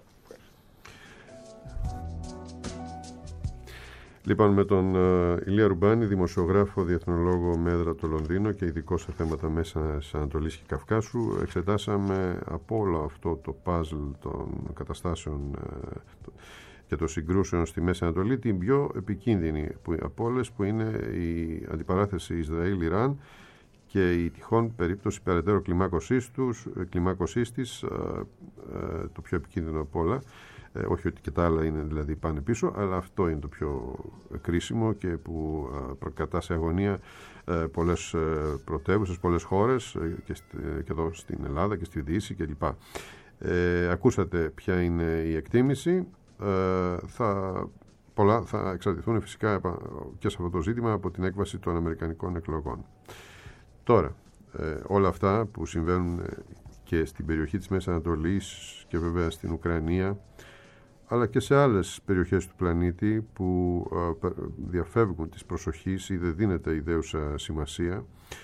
Λοιπόν, με τον Ηλία Ρουμπάνη, δημοσιογράφο, διεθνολόγο με έδρα το Λονδίνο και ειδικό σε θέματα Μέσης Ανατολής και Καυκάσου, εξετάσαμε από όλο αυτό το παζλ των καταστάσεων και των συγκρούσεων στη Μέση Ανατολή την πιο επικίνδυνη από όλες, που είναι η αντιπαράθεση Ισραήλ-Ιράν και η τυχόν περίπτωση περαιτέρω κλιμάκωσής της, το πιο επικίνδυνο από όλα. Όχι ότι και τα άλλα είναι δηλαδή πάνε πίσω, αλλά αυτό είναι το πιο κρίσιμο και που προκατά σε αγωνία πολλές πρωτεύουσες, πολλές χώρες και εδώ στην Ελλάδα και στη Δύση κλπ. Ακούσατε ποια είναι η εκτίμηση. Πολλά θα εξαρτηθούν φυσικά και σε αυτό το ζήτημα από την έκβαση των αμερικανικών εκλογών. Τώρα, όλα αυτά που συμβαίνουν και στην περιοχή της Μέσης Ανατολής και βέβαια στην Ουκρανία, αλλά και σε άλλες περιοχές του πλανήτη που διαφεύγουν της προσοχής ή δεν δίνεται ιδέουσα σημασία,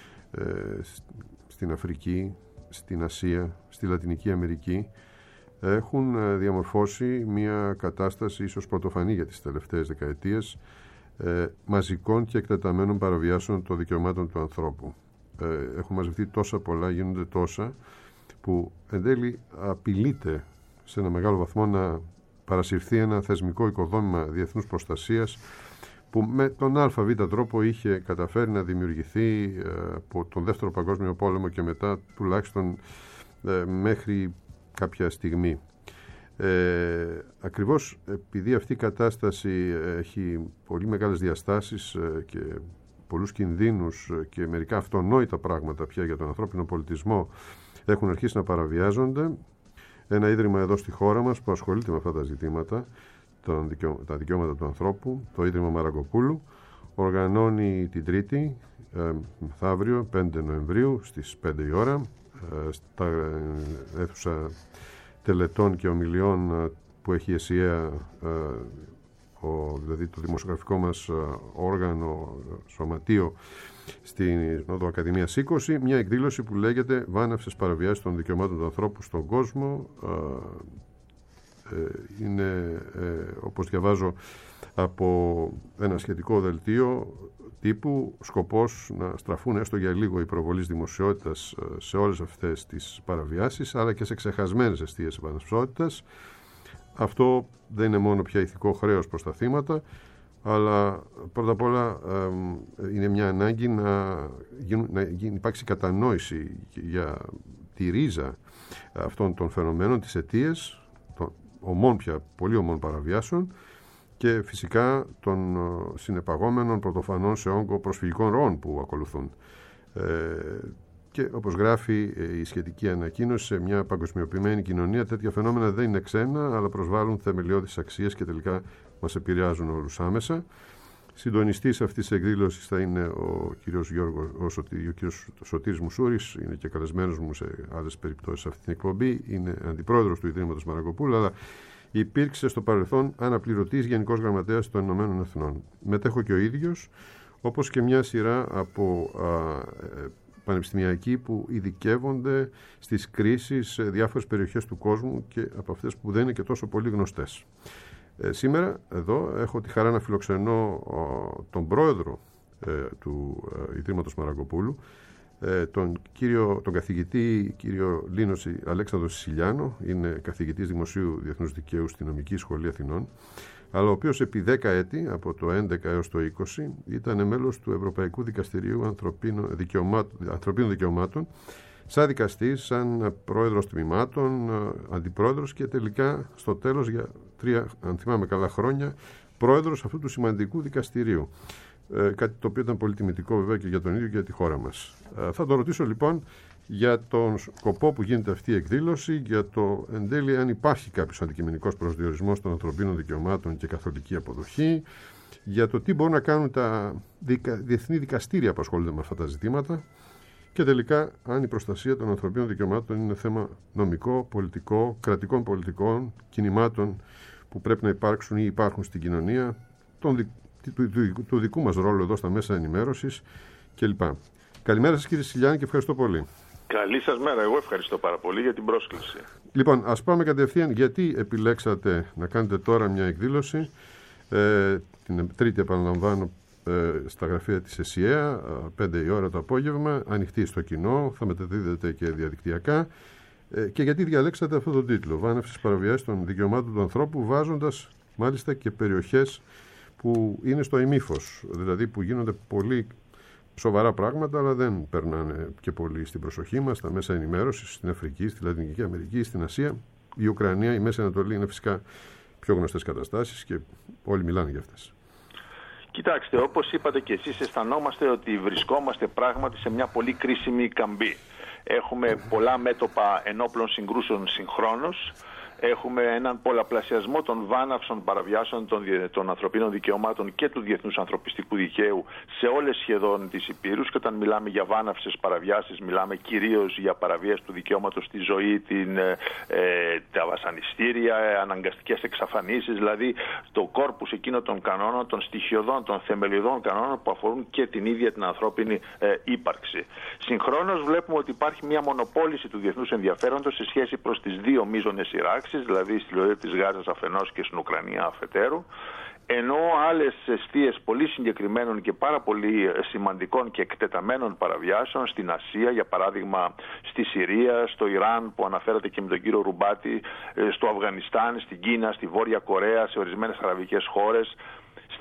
στην Αφρική, στην Ασία, στη Λατινική Αμερική, έχουν διαμορφώσει μια κατάσταση ίσως πρωτοφανή για τις τελευταίες δεκαετίες μαζικών και εκτεταμένων παραβιάσεων των δικαιωμάτων του ανθρώπου. Έχουν μαζευτεί τόσα πολλά, γίνονται τόσα, που εν τέλει απειλείται σε ένα μεγάλο βαθμό να παρασυρθεί ένα θεσμικό οικοδόμημα διεθνούς προστασίας που με τον ΑΒ τρόπο είχε καταφέρει να δημιουργηθεί από τον Δεύτερο Παγκόσμιο Πόλεμο και μετά, τουλάχιστον μέχρι κάποια στιγμή. Ακριβώς επειδή αυτή η κατάσταση έχει πολύ μεγάλες διαστάσεις και πολλούς κινδύνους και μερικά αυτονόητα πράγματα πια για τον ανθρώπινο πολιτισμό έχουν αρχίσει να παραβιάζονται, ένα ίδρυμα εδώ στη χώρα μας που ασχολείται με αυτά τα ζητήματα, τα δικαιώματα του ανθρώπου, το Ίδρυμα Μαραγκοπούλου, οργανώνει την Τρίτη, μεθαύριο, 5 Νοεμβρίου, στις 5 η ώρα, στα αίθουσα τελετών και ομιλιών που έχει η ΕΣΥΑ, δηλαδή το δημοσιογραφικό μας όργανο, σωματείο, στην Οδό Ακαδημίας 20, μια εκδήλωση που λέγεται «Βάναυσες παραβιάσεις των δικαιωμάτων του ανθρώπου στον κόσμο». Είναι, όπως διαβάζω από ένα σχετικό δελτίο τύπου, σκοπός να στραφούν έστω για λίγο η προβολής δημοσιότητας σε όλες αυτές τις παραβιάσεις, αλλά και σε ξεχασμένες εστίες επαναυσότητας. Αυτό δεν είναι μόνο πια ηθικό χρέος προς τα θύματα, αλλά πρώτα απ' όλα είναι μια ανάγκη να υπάρξει κατανόηση για τη ρίζα αυτών των φαινομένων, τις αιτίες των πολύ ομών παραβιάσεων και φυσικά των συνεπαγόμενων πρωτοφανών σε όγκο προσφυγικών ροών που ακολουθούν. Και όπως γράφει η σχετική ανακοίνωση, σε μια παγκοσμιοποιημένη κοινωνία τέτοια φαινόμενα δεν είναι ξένα, αλλά προσβάλλουν θεμελιώδεις αξίες και τελικά μας επηρεάζουν όλους άμεσα. Συντονιστής αυτής της εκδήλωσης θα είναι ο κύριος Σωτήρης Μουσούρης, είναι και καλεσμένος μου σε άλλες περιπτώσεις σε αυτή την εκπομπή, είναι αντιπρόεδρος του Ιδρύματος Μαραγκοπούλου, αλλά υπήρξε στο παρελθόν αναπληρωτής Γενικός Γραμματέας των Ηνωμένων Εθνών. Μετέχω και ο ίδιος, όπως και μια σειρά από πανεπιστημιακοί που ειδικεύονται στις κρίσεις σε διάφορες περιοχές του κόσμου και από αυτές που δεν είναι και τόσο πολύ γνωστές. Σήμερα εδώ έχω τη χαρά να φιλοξενώ τον πρόεδρο του Ιδρύματος Μαραγκοπούλου, τον καθηγητή κύριο Λίνο Αλέξανδρο Σισιλιάνο, είναι καθηγητής Δημοσίου Διεθνούς Δικαίου στη Νομική Σχολή Αθηνών, αλλά ο οποίος επί 10 έτη, από το 11 έως το 20, ήταν μέλος του Ευρωπαϊκού Δικαστηρίου Ανθρωπίνων Δικαιωμάτων, σαν δικαστής, σαν πρόεδρος τμήματων, αντιπρόεδρος και τελικά στο τέλος για 3, αν θυμάμαι καλά, χρόνια πρόεδρος αυτού του σημαντικού δικαστηρίου. Κάτι το οποίο ήταν πολύ τιμητικό βέβαια και για τον ίδιο και για τη χώρα μας. Θα τον ρωτήσω λοιπόν για τον σκοπό που γίνεται αυτή η εκδήλωση, για το εν τέλει αν υπάρχει κάποιος αντικειμενικός προσδιορισμός των ανθρωπίνων δικαιωμάτων και καθολική αποδοχή, για το τι μπορούν να κάνουν τα διεθνή δικαστήρια που ασχολούνται με αυτά τα ζητήματα και τελικά αν η προστασία των ανθρωπίνων δικαιωμάτων είναι θέμα νομικό, πολιτικό, κρατικών πολιτικών, κινημάτων που πρέπει να υπάρξουν ή υπάρχουν στην κοινωνία, του δικού μας ρόλου εδώ στα μέσα ενημέρωσης κλπ. Καλημέρα σας κύριε Σισιλιάνο και ευχαριστώ πολύ. Καλή σας μέρα. Εγώ ευχαριστώ πάρα πολύ για την πρόσκληση. Λοιπόν, ας πάμε κατευθείαν. Γιατί επιλέξατε να κάνετε τώρα μια εκδήλωση, την Τρίτη επαναλαμβάνω, στα γραφεία της ΕΣΥΑ, 5 η ώρα το απόγευμα, ανοιχτή στο κοινό, θα μεταδίδεται και διαδικτυακά. Και γιατί διαλέξατε αυτόν τον τίτλο, «Βάναυσες παραβιάσεις των δικαιωμάτων του ανθρώπου», βάζοντας μάλιστα και περιοχές που είναι στο ημίφος, δηλαδή που γίνονται πολύ σοβαρά πράγματα, αλλά δεν περνάνε και πολύ στην προσοχή μας, στα μέσα ενημέρωσης, στην Αφρική, στη Λατινική Αμερική, στην Ασία. Η Ουκρανία, η Μέση Ανατολή είναι φυσικά πιο γνωστές καταστάσεις και όλοι μιλάνε για αυτές. Κοιτάξτε, όπως είπατε και εσείς, αισθανόμαστε ότι βρισκόμαστε πράγματι σε μια πολύ κρίσιμη καμπή. Έχουμε πολλά μέτωπα ενόπλων συγκρούσεων συγχρόνως. Έχουμε έναν πολλαπλασιασμό των βάναυσων παραβιάσεων των ανθρωπίνων δικαιωμάτων και του διεθνούς ανθρωπιστικού δικαίου σε όλες σχεδόν τις υπήρους. Και όταν μιλάμε για βάναυσες παραβιάσεις, μιλάμε κυρίως για παραβίαση του δικαιώματος στη ζωή, τα βασανιστήρια, αναγκαστικές εξαφανίσεις, δηλαδή το κόρπους εκείνο των κανόνων, των στοιχειωδών, των θεμελιωδών κανόνων που αφορούν και την ίδια την ανθρώπινη ύπαρξη. Συγχρόνως βλέπουμε ότι υπάρχει μια μονοπόληση του διεθνούς ενδιαφέροντος σε σχέση προς τις δύο μείζονες σειράξεις, δηλαδή στη λωρίδα της Γάζας αφενός και στην Ουκρανία αφετέρου, ενώ άλλες εστίες πολύ συγκεκριμένων και πάρα πολύ σημαντικών και εκτεταμένων παραβιάσεων στην Ασία, για παράδειγμα στη Συρία, στο Ιράν που αναφέρατε και με τον κύριο Ρουμπάτη, στο Αφγανιστάν, στην Κίνα, στη Βόρεια Κορέα, σε ορισμένες αραβικές χώρες,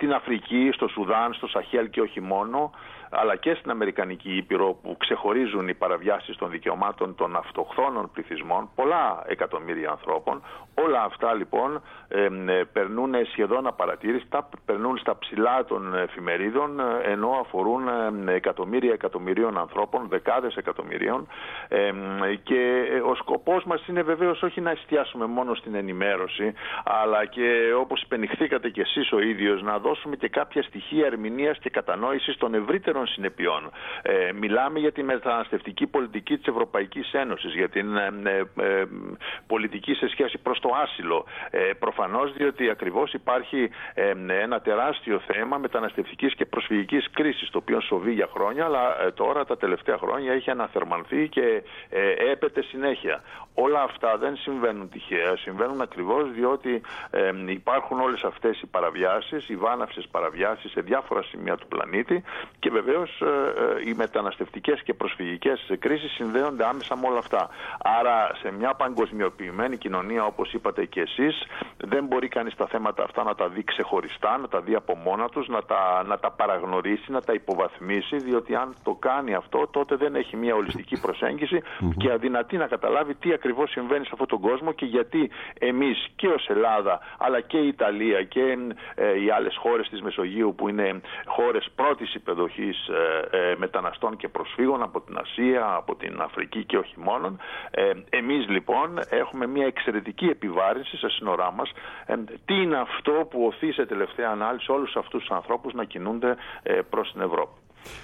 στην Αφρική, στο Σουδάν, στο Σαχέλ και όχι μόνο, αλλά και στην Αμερικανική Ήπειρο, που ξεχωρίζουν οι παραβιάσεις των δικαιωμάτων των αυτοχθόνων πληθυσμών, πολλά εκατομμύρια ανθρώπων. Όλα αυτά λοιπόν περνούν σχεδόν απαρατήρηστα, περνούν στα ψηλά των εφημερίδων, ενώ αφορούν εκατομμυρίων ανθρώπων, δεκάδες εκατομμυρίων, και ο σκοπός μας είναι βεβαίως όχι να εστιάσουμε μόνο στην ενημέρωση, αλλά και, όπως υπενηχθήκατε κι εσείς ο ίδιος, να δώσουμε και κάποια στοιχεία ερμηνείας και κατανόησης των ευρύτερων συνεπειών. Μιλάμε για τη μεταναστευτική πολιτική της Ευρωπαϊκής Ένωσης, για την πολιτική σε σχέση προς το άσυλο. Προφανώς, διότι ακριβώς υπάρχει ένα τεράστιο θέμα μεταναστευτικής και προσφυγικής κρίσης, το οποίο σοβεί για χρόνια, αλλά τώρα τα τελευταία χρόνια έχει αναθερμανθεί και έπεται συνέχεια. Όλα αυτά δεν συμβαίνουν τυχαία, συμβαίνουν ακριβώς διότι υπάρχουν όλες αυτές οι παραβιάσεις, οι βάναυσες παραβιάσεις σε διάφορα σημεία του πλανήτη, και βεβαίως οι μεταναστευτικές και προσφυγικές κρίσεις συνδέονται άμεσα με όλα αυτά. Άρα σε μια παγκοσμιοποιημένη κοινωνία, όπως είπατε και εσείς, δεν μπορεί κανείς τα θέματα αυτά να τα δει ξεχωριστά, να τα δει από μόνα τους, να τα παραγνωρίσει, να τα υποβαθμίσει, διότι αν το κάνει αυτό, τότε δεν έχει μια ολιστική προσέγγιση και αδυνατεί να καταλάβει τι ακριβώς συμβαίνει σε αυτόν τον κόσμο και γιατί εμείς και ως Ελλάδα, αλλά και η Ιταλία και οι άλλες χώρες της Μεσογείου, που είναι χώρες πρώτης υποδοχής μεταναστών και προσφύγων από την Ασία, από την Αφρική και όχι μόνον, εμείς λοιπόν έχουμε μια εξαιρετική επιβάρυνση στα σύνορά μας. Τι είναι αυτό που οθεί σε τελευταία ανάλυση όλους αυτούς τους ανθρώπους να κινούνται προς την Ευρώπη?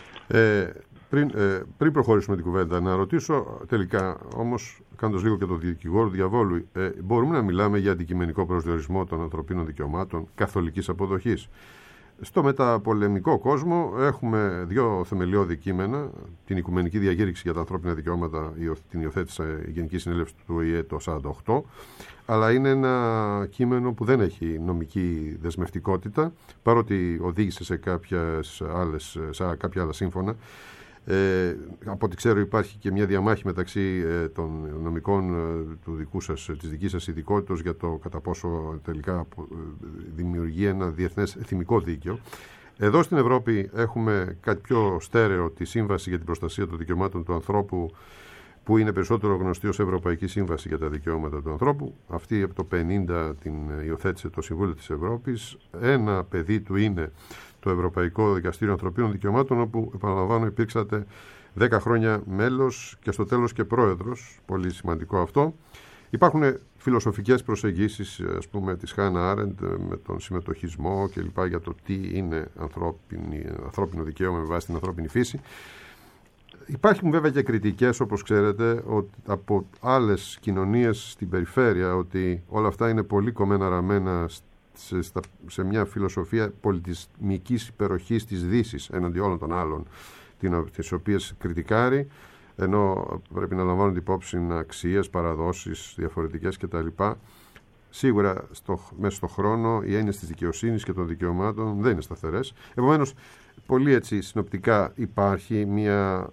Πριν προχωρήσουμε την κουβέντα, να ρωτήσω τελικά, όμως κάνοντας λίγο και τον δικηγόρο διαβόλου, μπορούμε να μιλάμε για αντικειμενικό προσδιορισμό των ανθρωπίνων δικαιωμάτων καθολικής αποδοχής? Στο μεταπολεμικό κόσμο έχουμε δύο θεμελιώδη κείμενα, την Οικουμενική Διακήρυξη για τα ανθρώπινα δικαιώματα, την υιοθέτησε η Γενική Συνέλευση του ΟΗΕ το 1948, αλλά είναι ένα κείμενο που δεν έχει νομική δεσμευτικότητα, παρότι οδήγησε σε κάποια άλλα σύμφωνα. Από ό,τι ξέρω υπάρχει και μια διαμάχη μεταξύ των νομικών της δικής σας ειδικότητας για το κατά πόσο τελικά δημιουργεί ένα διεθνές εθιμικό δίκαιο. Εδώ στην Ευρώπη έχουμε κάτι πιο στέρεο, τη Σύμβαση για την Προστασία των Δικαιωμάτων του Ανθρώπου, που είναι περισσότερο γνωστή ως Ευρωπαϊκή Σύμβαση για τα Δικαιώματα του Ανθρώπου. Αυτή από το 1950 την υιοθέτησε το Συμβούλιο της Ευρώπης. Ένα παιδί του είναι το Ευρωπαϊκό Δικαστήριο Ανθρωπίνων Δικαιωμάτων, όπου, επαναλαμβάνω, υπήρξατε 10 χρόνια μέλος και στο τέλος και πρόεδρος. Πολύ σημαντικό αυτό. Υπάρχουν φιλοσοφικές προσεγγίσεις, ας πούμε, της Χάνα Άρεντ με τον συμμετοχισμό κλπ. Για το τι είναι ανθρώπινο δικαίωμα με βάση την ανθρώπινη φύση. Υπάρχουν βέβαια και κριτικές, όπως ξέρετε, από άλλες κοινωνίες στην περιφέρεια, ότι όλα αυτά είναι πολύ κομμένα ραμμένα σε μια φιλοσοφία πολιτισμικής υπεροχής της Δύσης έναντι όλων των άλλων, τις οποίες κριτικάρει, ενώ πρέπει να λαμβάνονται υπόψη αξίες, παραδόσεις διαφορετικές κτλ. Σίγουρα μέσα στον χρόνο οι έννοιες της δικαιοσύνης και των δικαιωμάτων δεν είναι σταθερές. Επομένως, πολύ έτσι συνοπτικά υπάρχει μια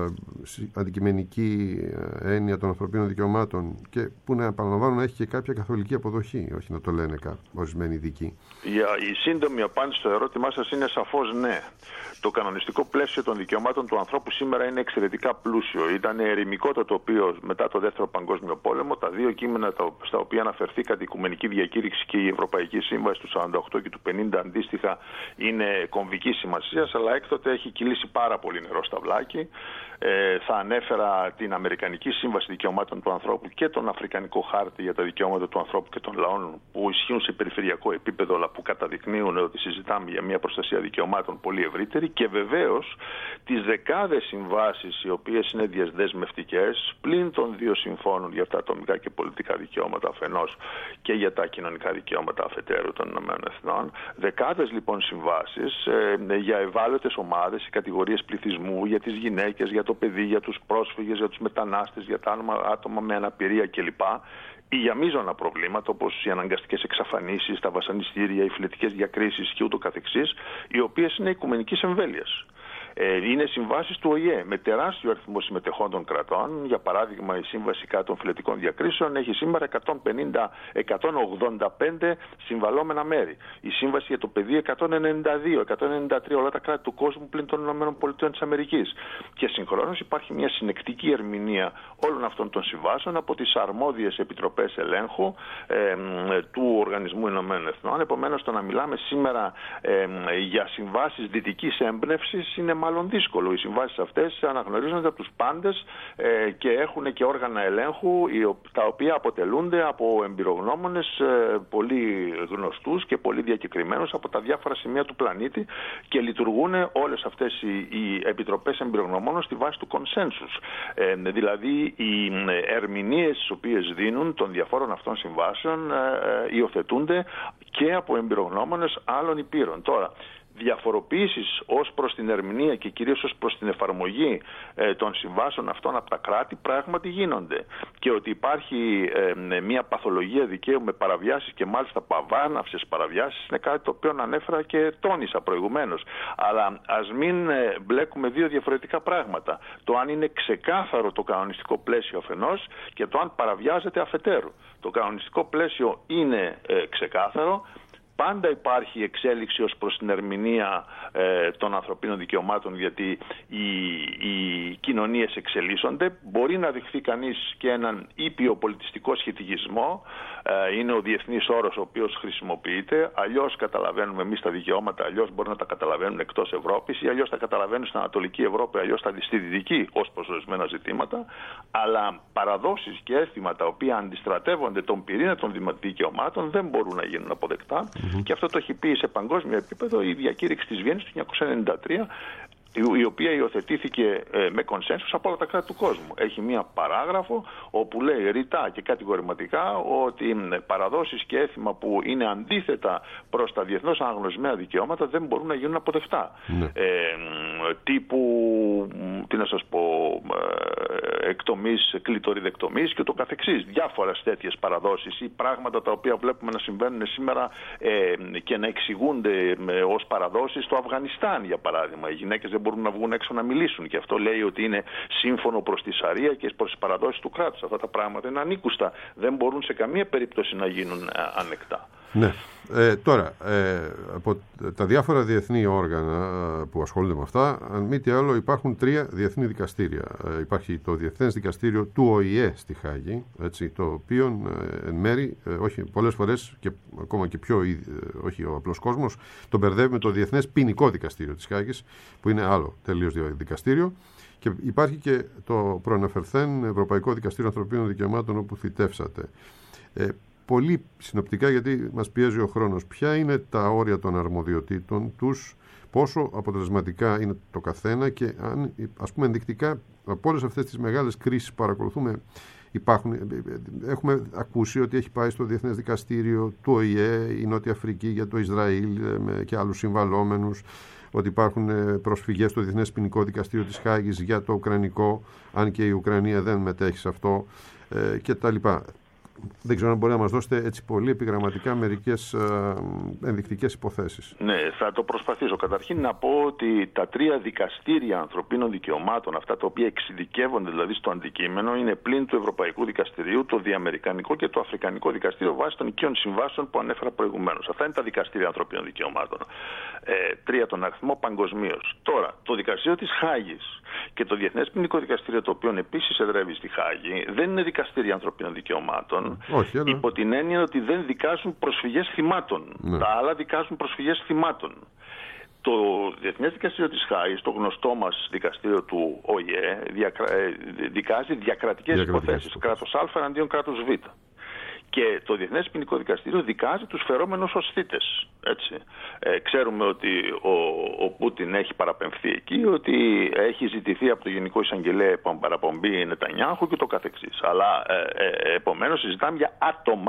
αντικειμενική έννοια των ανθρωπίνων δικαιωμάτων, και που, να επαναλαμβάνω, να έχει και κάποια καθολική αποδοχή, όχι να το λένε ορισμένοι ειδικοί. Η σύντομη απάντηση στο ερώτημά σας είναι σαφώς ναι. Το κανονιστικό πλαίσιο των δικαιωμάτων του ανθρώπου σήμερα είναι εξαιρετικά πλούσιο. Ήταν ερημικό το οποίο μετά το Δεύτερο Παγκόσμιο Πόλεμο, τα δύο κείμενα στα οποία αναφερθήκατε, η Οικουμενική Διακήρυξη και η Ευρωπαϊκή Σύμβαση του 1948 και του 1950 αντίστοιχα, είναι κομβική σημασία, αλλά έκτοτε έχει κυλήσει πάρα πολύ νερό στα βλάκι. Θα ανέφερα την Αμερικανική Σύμβαση Δικαιωμάτων του Ανθρώπου και τον Αφρικανικό Χάρτη για τα Δικαιώματα του Ανθρώπου και των Λαών, που ισχύουν σε περιφερειακό επίπεδο, αλλά που καταδεικνύουν ότι συζητάμε για μια προστασία δικαιωμάτων πολύ ευρύτερη, και βεβαίως τις δεκάδες συμβάσεις οι οποίες είναι διαδεσμευτικές, πλην των δύο συμφώνων για τα ατομικά και πολιτικά δικαιώματα αφενός και για τα κοινωνικά δικαιώματα αφετέρου των ΗΠΑ. Δεκάδες λοιπόν συμβάσεις για ευάλωτες ομάδες, κατηγορίες πληθυσμού, για τις γυναίκες, για το παιδί, για τους πρόσφυγες, για τους μετανάστες, για τα άτομα με αναπηρία κλπ. Ή για μείζωνα προβλήματα όπως οι αναγκαστικές εξαφανίσεις, τα βασανιστήρια, οι φιλετικές διακρίσεις και ούτω καθεξής, οι οποίες είναι οικουμενικής εμβέλειας. Είναι συμβάσεις του ΟΗΕ με τεράστιο αριθμό συμμετεχόντων κρατών. Για παράδειγμα, η Σύμβαση κατά των φυλετικών διακρίσεων έχει σήμερα 185 συμβαλόμενα μέρη. Η Σύμβαση για το παιδί 192, 193, όλα τα κράτη του κόσμου πλην των ΗΠΑ. Και συγχρόνως υπάρχει μια συνεκτική ερμηνεία όλων αυτών των συμβάσεων από τις αρμόδιες επιτροπές ελέγχου του Οργανισμού Ηνωμένων Εθνών. Επομένως, το να μιλάμε σήμερα για συμβάσεις δυτικής έμπνευσης είναι μάλλον δύσκολο. Οι συμβάσεις αυτές αναγνωρίζονται από τους πάντες και έχουν και όργανα ελέγχου, τα οποία αποτελούνται από εμπειρογνώμονες πολύ γνωστούς και πολύ διακεκριμένους από τα διάφορα σημεία του πλανήτη και λειτουργούν όλες αυτές οι επιτροπές εμπειρογνωμόνων στη βάση του consensus. Δηλαδή, οι ερμηνείες τις οποίες δίνουν των διαφόρων αυτών συμβάσεων υιοθετούνται και από εμπειρογνώμονες άλλων υπήρων. Τώρα, διαφοροποίησεις ως προς την ερμηνεία και κυρίως ως προς την εφαρμογή των συμβάσεων αυτών από τα κράτη πράγματι γίνονται. Και ότι υπάρχει μια παθολογία δικαίου με παραβιάσεις και μάλιστα παβάναυσες παραβιάσεις είναι κάτι το οποίο ανέφερα και τόνισα προηγουμένως. Αλλά ας μην μπλέκουμε δύο διαφορετικά πράγματα. Το αν είναι ξεκάθαρο το κανονιστικό πλαίσιο αφενός και το αν παραβιάζεται αφετέρου. Το κανονιστικό πλαίσιο είναι ξεκάθαρο. Πάντα υπάρχει εξέλιξη ως προς την ερμηνεία των ανθρωπίνων δικαιωμάτων, γιατί οι κοινωνίες εξελίσσονται. Μπορεί να δειχθεί κανείς και έναν ήπιο πολιτιστικό σχετικισμό. Είναι ο διεθνής όρος ο οποίος χρησιμοποιείται. Αλλιώς καταλαβαίνουμε εμείς τα δικαιώματα, αλλιώς μπορεί να τα καταλαβαίνουν εκτός Ευρώπης ή αλλιώς τα καταλαβαίνουν στην Ανατολική Ευρώπη, αλλιώς στη Δυτική ως προς ορισμένα ζητήματα. Αλλά παραδόσεις και αίσθηματα τα οποία αντιστρατεύονται τον πυρήνα των δικαιωμάτων δεν μπορούν να γίνουν αποδεκτά. Και αυτό το έχει πει σε παγκόσμιο επίπεδο η διακήρυξη της Βιέννης του 1993, η οποία υιοθετήθηκε με κονσένσους από όλα τα κράτη του κόσμου. Έχει μία παράγραφο όπου λέει ρητά και κατηγορηματικά ότι παραδόσεις και έθιμα που είναι αντίθετα προς τα διεθνώς αναγνωρισμένα δικαιώματα δεν μπορούν να γίνουν αποδεκτά. Ναι. Τύπου, τι να σας πω, εκτομής, κλειτοριδεκτομής και το καθεξής. Διάφορες τέτοιες παραδόσεις ή πράγματα τα οποία βλέπουμε να συμβαίνουν σήμερα και να εξηγούνται ως παραδόσεις στο Αφγανιστάν, για παράδειγμα. Οι γυναίκες δεν μπορούν να βγουν έξω να μιλήσουν και αυτό λέει ότι είναι σύμφωνο προς τη Σαρία και προς τις παραδόσεις του κράτους. Αυτά τα πράγματα είναι ανήκουστα. Δεν μπορούν σε καμία περίπτωση να γίνουν ανεκτά. Ναι. Τώρα, από τα διάφορα διεθνή όργανα που ασχολούνται με αυτά, αν μη τι άλλο, υπάρχουν 3 διεθνή δικαστήρια. Υπάρχει το Διεθνές Δικαστήριο του ΟΗΕ στη Χάγη, έτσι, το οποίο εν μέρη, όχι πολλές φορές και ακόμα και πιο, όχι ο απλός κόσμος, τον μπερδεύει με το Διεθνές Ποινικό Δικαστήριο της Χάγης, που είναι άλλο τελείως δικαστήριο. Και υπάρχει και το προαναφερθέν Ευρωπαϊκό Δικαστήριο Ανθρωπίνων Δικαιωμάτων, όπου θητεύσατε. Πολύ συνοπτικά, γιατί μας πιέζει ο χρόνος, ποια είναι τα όρια των αρμοδιοτήτων τους, πόσο αποτελεσματικά είναι το καθένα και αν, ας πούμε, ενδεικτικά από όλες αυτές τις μεγάλες κρίσεις που παρακολουθούμε έχουμε ακούσει ότι έχει πάει στο Διεθνές Δικαστήριο του ΟΗΕ η Νότια Αφρική για το Ισραήλ και άλλους συμβαλόμενους, ότι υπάρχουν προσφυγές στο Διεθνές Ποινικό Δικαστήριο της Χάγης για το Ουκρανικό, αν και η Ουκρανία δεν μετέχει σε αυτό κτλ. Δεν ξέρω αν μπορεί να μας δώσετε έτσι πολύ επιγραμματικά μερικές ενδεικτικές υποθέσεις. Ναι, θα το προσπαθήσω. Καταρχήν να πω ότι τα 3 δικαστήρια ανθρωπίνων δικαιωμάτων, αυτά τα οποία εξειδικεύονται δηλαδή στο αντικείμενο, είναι πλην του Ευρωπαϊκού Δικαστηρίου, το Διαμερικανικό και το Αφρικανικό Δικαστήριο βάσει των οικείων συμβάσεων που ανέφερα προηγουμένως. Αυτά είναι τα δικαστήρια ανθρωπίνων δικαιωμάτων. 3 τον αριθμό παγκοσμίως. Τώρα, το Δικαστήριο της Χάγης και το Διεθνές Ποινικό Δικαστήριο, το οποίο επίσης εδρεύει στη Χάγη, δεν είναι δικαστήρια ανθρωπίνων δικαιωμάτων. Όχι, αλλά... Υπό την έννοια ότι δεν δικάζουν προσφυγές θυμάτων. Ναι. Τα άλλα δικάζουν προσφυγές θυμάτων. Το Διεθνές Δικαστήριο της Χάγης, το γνωστό μας δικαστήριο του ΟΗΕ, δικάζει διακρατικές υποθέσεις. Κράτος Α εναντίον κράτους Β. Και το Διεθνές Ποινικό Δικαστήριο δικάζει τους φερόμενους ως θύτες. Έτσι. Ξέρουμε ότι ο Πούτιν έχει παραπεμφθεί εκεί, ότι έχει ζητηθεί από το Γενικό Εισαγγελέα παραπομπή Νετανιάχου και το καθεξής. Αλλά επομένως συζητάμε για άτομα.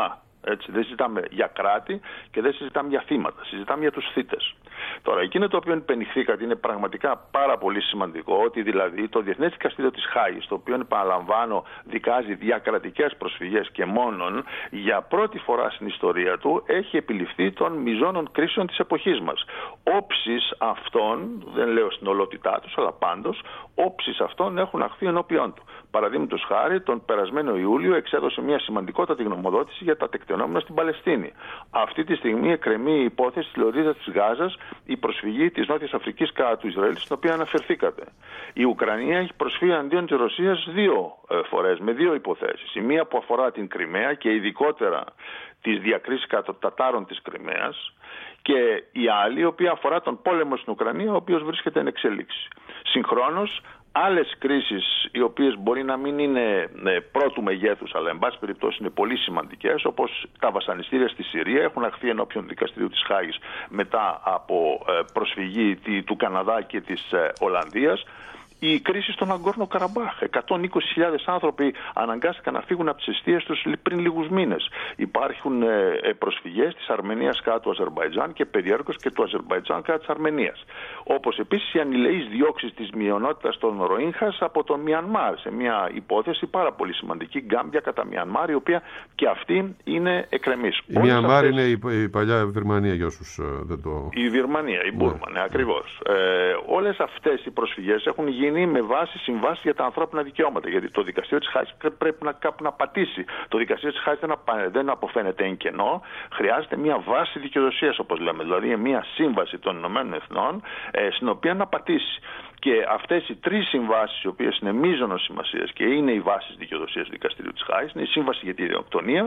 Έτσι, δεν συζητάμε για κράτη και δεν συζητάμε για θύματα. Συζητάμε για τους θύτες. Τώρα, εκείνο το οποίο υπενηχθήκατε είναι πραγματικά πάρα πολύ σημαντικό, ότι δηλαδή το Διεθνές Δικαστήριο της Χάγης, το οποίο επαναλαμβάνω δικάζει διακρατικές προσφυγές και μόνον, για πρώτη φορά στην ιστορία του έχει επιληφθεί των μιζώνων κρίσεων της εποχής μας. Όψεις αυτών, δεν λέω στην ολότητά τους, αλλά πάντως, όψεις αυτών έχουν αχθεί ενώπιον του. Παραδείγματος χάρη, τον περασμένο Ιούλιο εξέδωσε μια σημαντικότατη γνωμοδότηση για τα τεκτενόμενα στην Παλαιστίνη. Αυτή τη στιγμή εκκρεμεί η υπόθεση της λωρίδας της Γάζας, η προσφυγή της Νότιας Αφρικής κατά του Ισραήλ, στην οποία αναφερθήκατε. Η Ουκρανία έχει προσφύγει αντίον της Ρωσίας 2 φορές, με 2 υποθέσεις. Η μία που αφορά την Κριμαία και ειδικότερα τις διακρίσεις κατά των Τατάρων της Κριμαίας, και η άλλη, η οποία αφορά τον πόλεμο στην Ουκρανία, ο οποίος βρίσκεται εν εξέλιξη. Συγχρόνως, άλλες κρίσεις, οι οποίες μπορεί να μην είναι πρώτου μεγέθους, αλλά εν πάση περιπτώσει είναι πολύ σημαντικές, όπως τα βασανιστήρια στη Συρία, έχουν αχθεί ενώπιον δικαστηρίου της Χάγης μετά από προσφυγή του Καναδά και της Ολλανδίας. Η κρίση στον Αγκόρνο Καραμπάχ. 120.000 άνθρωποι αναγκάστηκαν να φύγουν από τις αιστείες τους πριν λίγους μήνες. Υπάρχουν προσφυγές της Αρμενίας κατά του Αζερμπαϊτζάν και περιέργως και του Αζερμπαϊτζάν κατά της Αρμενίας. Όπως επίσης οι ανηλεείς διώξεις της μειονότητας των Ροΐγχας από το Μιανμάρ, σε μια υπόθεση πάρα πολύ σημαντική, Γκάμπια κατά Μιανμάρ, η οποία και αυτή είναι εκκρεμής. Η Μιανμάρ είναι η παλιά Βυρμανία, για όσους δεν το... Η Βυρμανία, η Μπούρμα, ναι, ακριβώς. Όλες αυτές οι προσφυγές έχουν γίνει με βάση συμβάσεις για τα ανθρώπινα δικαιώματα. Γιατί το δικαστήριο της Χάγης πρέπει κάπου να πατήσει. Το δικαστήριο της Χάγης δεν αποφαίνεται εν κενό. Χρειάζεται μια βάση δικαιοδοσίας, όπως λέμε. Δηλαδή μια σύμβαση των Ηνωμένων Εθνών, στην οποία να πατήσει. Και αυτές οι 3 συμβάσεις, οι οποίες είναι μείζωνος σημασίας και είναι οι βάσεις δικαιοδοσίας του δικαστηρίου της Χάγης, είναι η Σύμβαση για τη Γενοκτονία,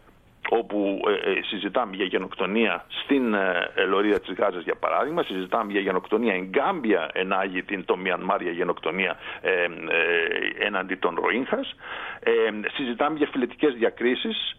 όπου συζητάμε για γενοκτονία στην λωρίδα της Γάζας, για παράδειγμα. Συζητάμε για γενοκτονία εν Γκάμπια, ενάγει το Μιανμάρ για γενοκτονία έναντι των Ροΐγχας. Συζητάμε για φυλετικές διακρίσεις,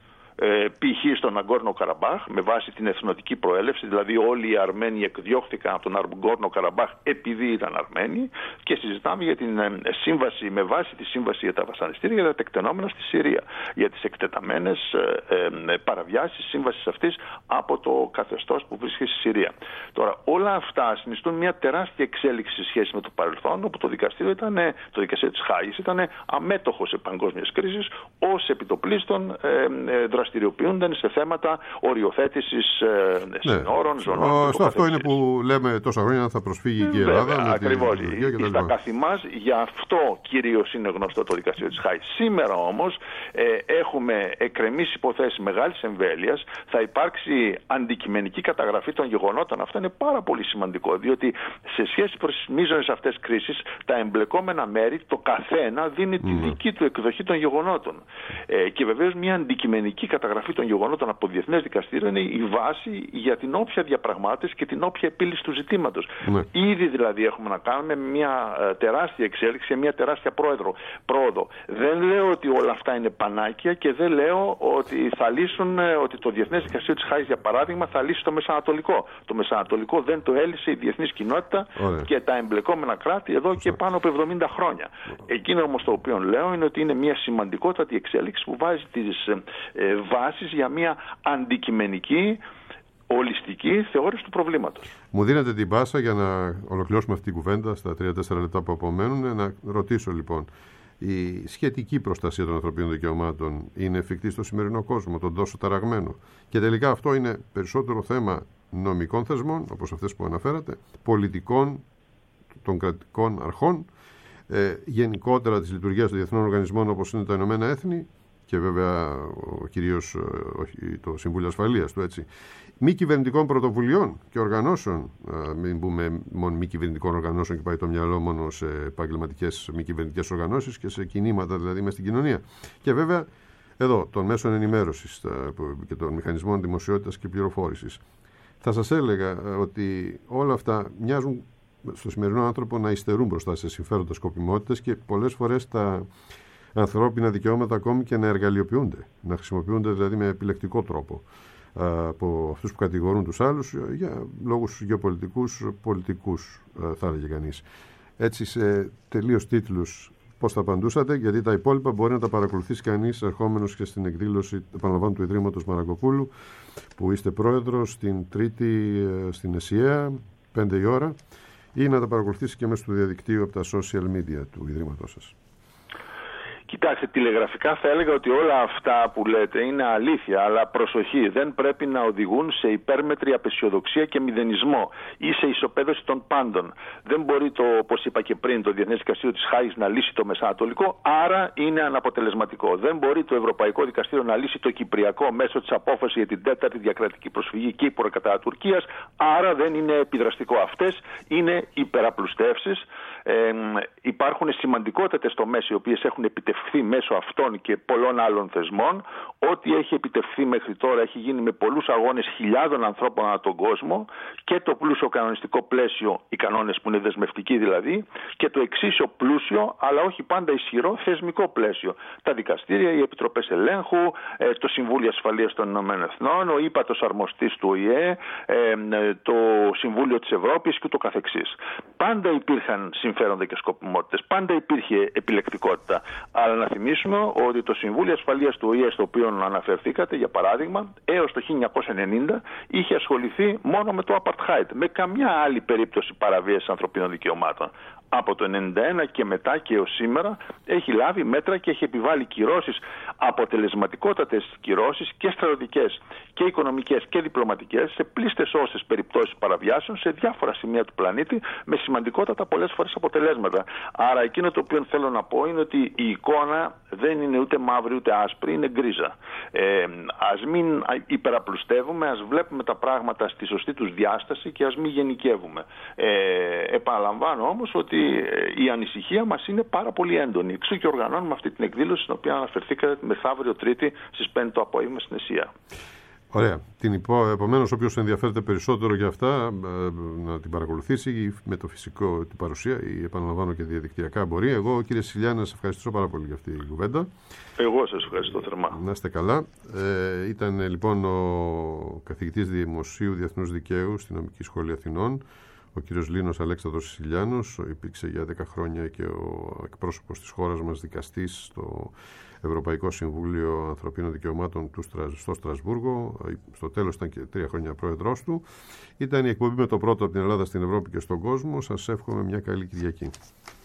π.χ. στον Αγκόρνο Καραμπάχ, με βάση την εθνοτική προέλευση, δηλαδή όλοι οι Αρμένοι εκδιώχθηκαν από τον Αγκόρνο Καραμπάχ επειδή ήταν Αρμένοι, και συζητάμε για την σύμβαση, με βάση τη σύμβαση για τα βασανιστήρια, για τα τεκτενόμενα στη Συρία, για τις εκτεταμένες παραβιάσεις σύμβασης αυτής από το καθεστώς που βρίσκεται στη Συρία. Τώρα, όλα αυτά συνιστούν μια τεράστια εξέλιξη σε σχέση με το παρελθόν, όπου το δικαστήριο της Χάγης ήταν αμέτωχο σε παγκόσμιες κρίσεις, ως επιτοπλίστων δραστηριοποιούνταν σε θέματα οριοθέτησης συνόρων, ζωνών. Αυτό είναι που λέμε τόσα χρόνια θα προσφύγει και η Ελλάδα. Ακριβώς. Στα καθημάς, γι' αυτό κυρίως είναι γνωστό το δικαστήριο της Χάγης. Σήμερα όμως έχουμε εκκρεμίσει υποθέσεις μεγάλης εμβέλειας. Θα υπάρξει αντικειμενική καταγραφή των γεγονότων. Αυτό είναι πάρα πολύ σημαντικό, διότι σε σχέση προς τις μείζονες αυτές κρίσεις, τα εμπλεκόμενα μέρη, το καθένα δίνει τη δική του εκδοχή των γεγονότων. Και βεβαίως μια αντικειμενική καταγραφή των γεγονότων από το Διεθνές Δικαστήριο είναι η βάση για την όποια διαπραγμάτευση και την όποια επίλυση του ζητήματος. Ήδη δηλαδή έχουμε να κάνουμε μια τεράστια εξέλιξη, μια τεράστια πρόοδο. Δεν λέω ότι όλα αυτά είναι πανάκια και δεν λέω ότι θα λύσουν, ότι το Διεθνές Δικαστήριο της Χάγης, για παράδειγμα, θα λύσει το Μεσανατολικό. Το Μεσανατολικό δεν το έλυσε η διεθνής κοινότητα και τα εμπλεκόμενα κράτη εδώ και πάνω από 70 χρόνια. Εκείνο όμως το οποίο λέω είναι ότι είναι μια σημαντικότατη εξέλιξη που βάζει τις βάσεις για μια αντικειμενική, ολιστική θεώρηση του προβλήματος. Μου δίνετε την πάσα για να ολοκληρώσουμε αυτή την κουβέντα στα 3-4 λεπτά που απομένουν. Να ρωτήσω λοιπόν, η σχετική προστασία των ανθρωπίνων δικαιωμάτων είναι εφικτή στο σημερινό κόσμο, τον τόσο ταραγμένο? Και τελικά αυτό είναι περισσότερο θέμα νομικών θεσμών, όπως αυτές που αναφέρατε, πολιτικών, των κρατικών αρχών, γενικότερα της λειτουργίας των διεθνών οργανισμών όπως είναι τα Ηνωμένα Έθνη και βέβαια κυρίως το Συμβούλιο Ασφαλείας του, έτσι, μη κυβερνητικών πρωτοβουλειών και οργανώσεων, μην πούμε μόνο μη κυβερνητικών οργανώσεων και πάει το μυαλό μόνο σε επαγγελματικές μη κυβερνητικές οργανώσεις και σε κινήματα δηλαδή μες στην κοινωνία, και βέβαια εδώ των μέσων ενημέρωσης και των μηχανισμών δημοσιότητας και πληροφόρησης. Θα σας έλεγα ότι όλα αυτά μοιάζουν στο σημερινό άνθρωπο να υστερούν μπροστά σε συμφέροντα σκοπιμότητες και πολλές φορές τα ανθρώπινα δικαιώματα ακόμη και να εργαλειοποιούνται, να χρησιμοποιούνται δηλαδή με επιλεκτικό τρόπο από αυτούς που κατηγορούν τους άλλους για λόγους γεωπολιτικούς, πολιτικούς, θα έλεγε κανείς. Έτσι, σε τελείως τίτλους, πώς θα απαντούσατε, γιατί τα υπόλοιπα μπορεί να τα παρακολουθήσει κανείς ερχόμενος και στην εκδήλωση, επαναλαμβάνω, του Ιδρύματος Μαραγκοπούλου, που είστε πρόεδρος, την Τρίτη στην ΕΣΥΑ, 5 η ώρα, ή να τα παρακολουθήσει και μέσω του διαδικτύου από τα social media του Ιδρύματός σας. Κοιτάξτε, τηλεγραφικά θα έλεγα ότι όλα αυτά που λέτε είναι αλήθεια, αλλά προσοχή, δεν πρέπει να οδηγούν σε υπέρμετρη απεσιοδοξία και μηδενισμό ή σε ισοπαίδωση των πάντων. Δεν μπορεί όπως είπα και πριν, το Διεθνές Δικαστήριο της Χάγης να λύσει το Μεσανατολικό, άρα είναι αναποτελεσματικό. Δεν μπορεί το Ευρωπαϊκό Δικαστήριο να λύσει το Κυπριακό μέσω της απόφασης για την τέταρτη διακρατική προσφυγή Κύπρο κατά Τουρκίας, άρα δεν είναι επιδραστικό. Αυτές είναι υπεραπλουστεύσεις. Υπάρχουν σημαντικότατες τομές οι οποίες έχουν επιτευχθεί μέσω αυτών και πολλών άλλων θεσμών. Ό,τι έχει επιτευχθεί μέχρι τώρα έχει γίνει με πολλούς αγώνες χιλιάδων ανθρώπων ανά τον κόσμο, και το πλούσιο κανονιστικό πλαίσιο, οι κανόνες που είναι δεσμευτικοί δηλαδή, και το εξίσου πλούσιο αλλά όχι πάντα ισχυρό θεσμικό πλαίσιο. Τα δικαστήρια, οι επιτροπές ελέγχου, το Συμβούλιο Ασφαλείας των Ηνωμένων Εθνών, ο ύπατος αρμοστής του ΟΗΕ, το Συμβούλιο της Ευρώπης και το καθεξής. Πάντα υπήρχαν συμφέροντα και σκοπιμότητες, πάντα υπήρχε επιλεκτικότητα. Αλλά να θυμίσουμε ότι το Συμβούλιο Ασφαλείας του ΟΗΕ, στο οποίο αναφερθήκατε, για παράδειγμα, έως το 1990 είχε ασχοληθεί μόνο με το Apartheid, με καμιά άλλη περίπτωση παραβίασης ανθρωπίνων δικαιωμάτων. Από το 1991 και μετά και έως σήμερα έχει λάβει μέτρα και έχει επιβάλει κυρώσεις, αποτελεσματικότατες κυρώσεις, και στρατιωτικές και οικονομικές και διπλωματικές, σε πλήστες όσες περιπτώσεις παραβιάσεων σε διάφορα σημεία του πλανήτη, με σημαντικότατα πολλές φορές αποτελέσματα. Άρα εκείνο το οποίο θέλω να πω είναι ότι η εικόνα δεν είναι ούτε μαύρη ούτε άσπρη, είναι γκρίζα. Ας μην υπεραπλουστεύουμε, ας βλέπουμε τα πράγματα στη σωστή τους διάσταση και ας μην γενικεύουμε. Επαναλαμβάνω όμως ότι η ανησυχία μας είναι πάρα πολύ έντονη. Εξού και οργανώνουμε αυτή την εκδήλωση, στην οποία αναφερθήκατε, μεθαύριο Τρίτη στις 5 το απόγευμα στην ΕΣΥΑ. Ωραία. Επομένως, όποιος ενδιαφέρεται περισσότερο για αυτά, να την παρακολουθήσει με το φυσικό την παρουσία, ή επαναλαμβάνω και διαδικτυακά μπορεί. Εγώ, κύριε Σιλιάνη, να σας ευχαριστήσω πάρα πολύ για αυτή την κουβέντα. Εγώ σας ευχαριστώ θερμά. Να είστε καλά. Ήταν λοιπόν ο καθηγητής Δημοσίου Διεθνούς Δικαίου στη Νομική Σχολή Αθηνών, ο κύριος Λίνος Αλέξανδρος Σιλιάνος. Υπήρξε για 10 χρόνια και ο εκπρόσωπος της χώρας μας δικαστής στο Ευρωπαϊκό Συμβούλιο Ανθρωπίνων Δικαιωμάτων στο Στρασβούργο. Στο τέλος ήταν και 3 χρόνια πρόεδρος του. Ήταν η εκπομπή με το πρώτο από την Ελλάδα στην Ευρώπη και στον κόσμο. Σας εύχομαι μια καλή Κυριακή.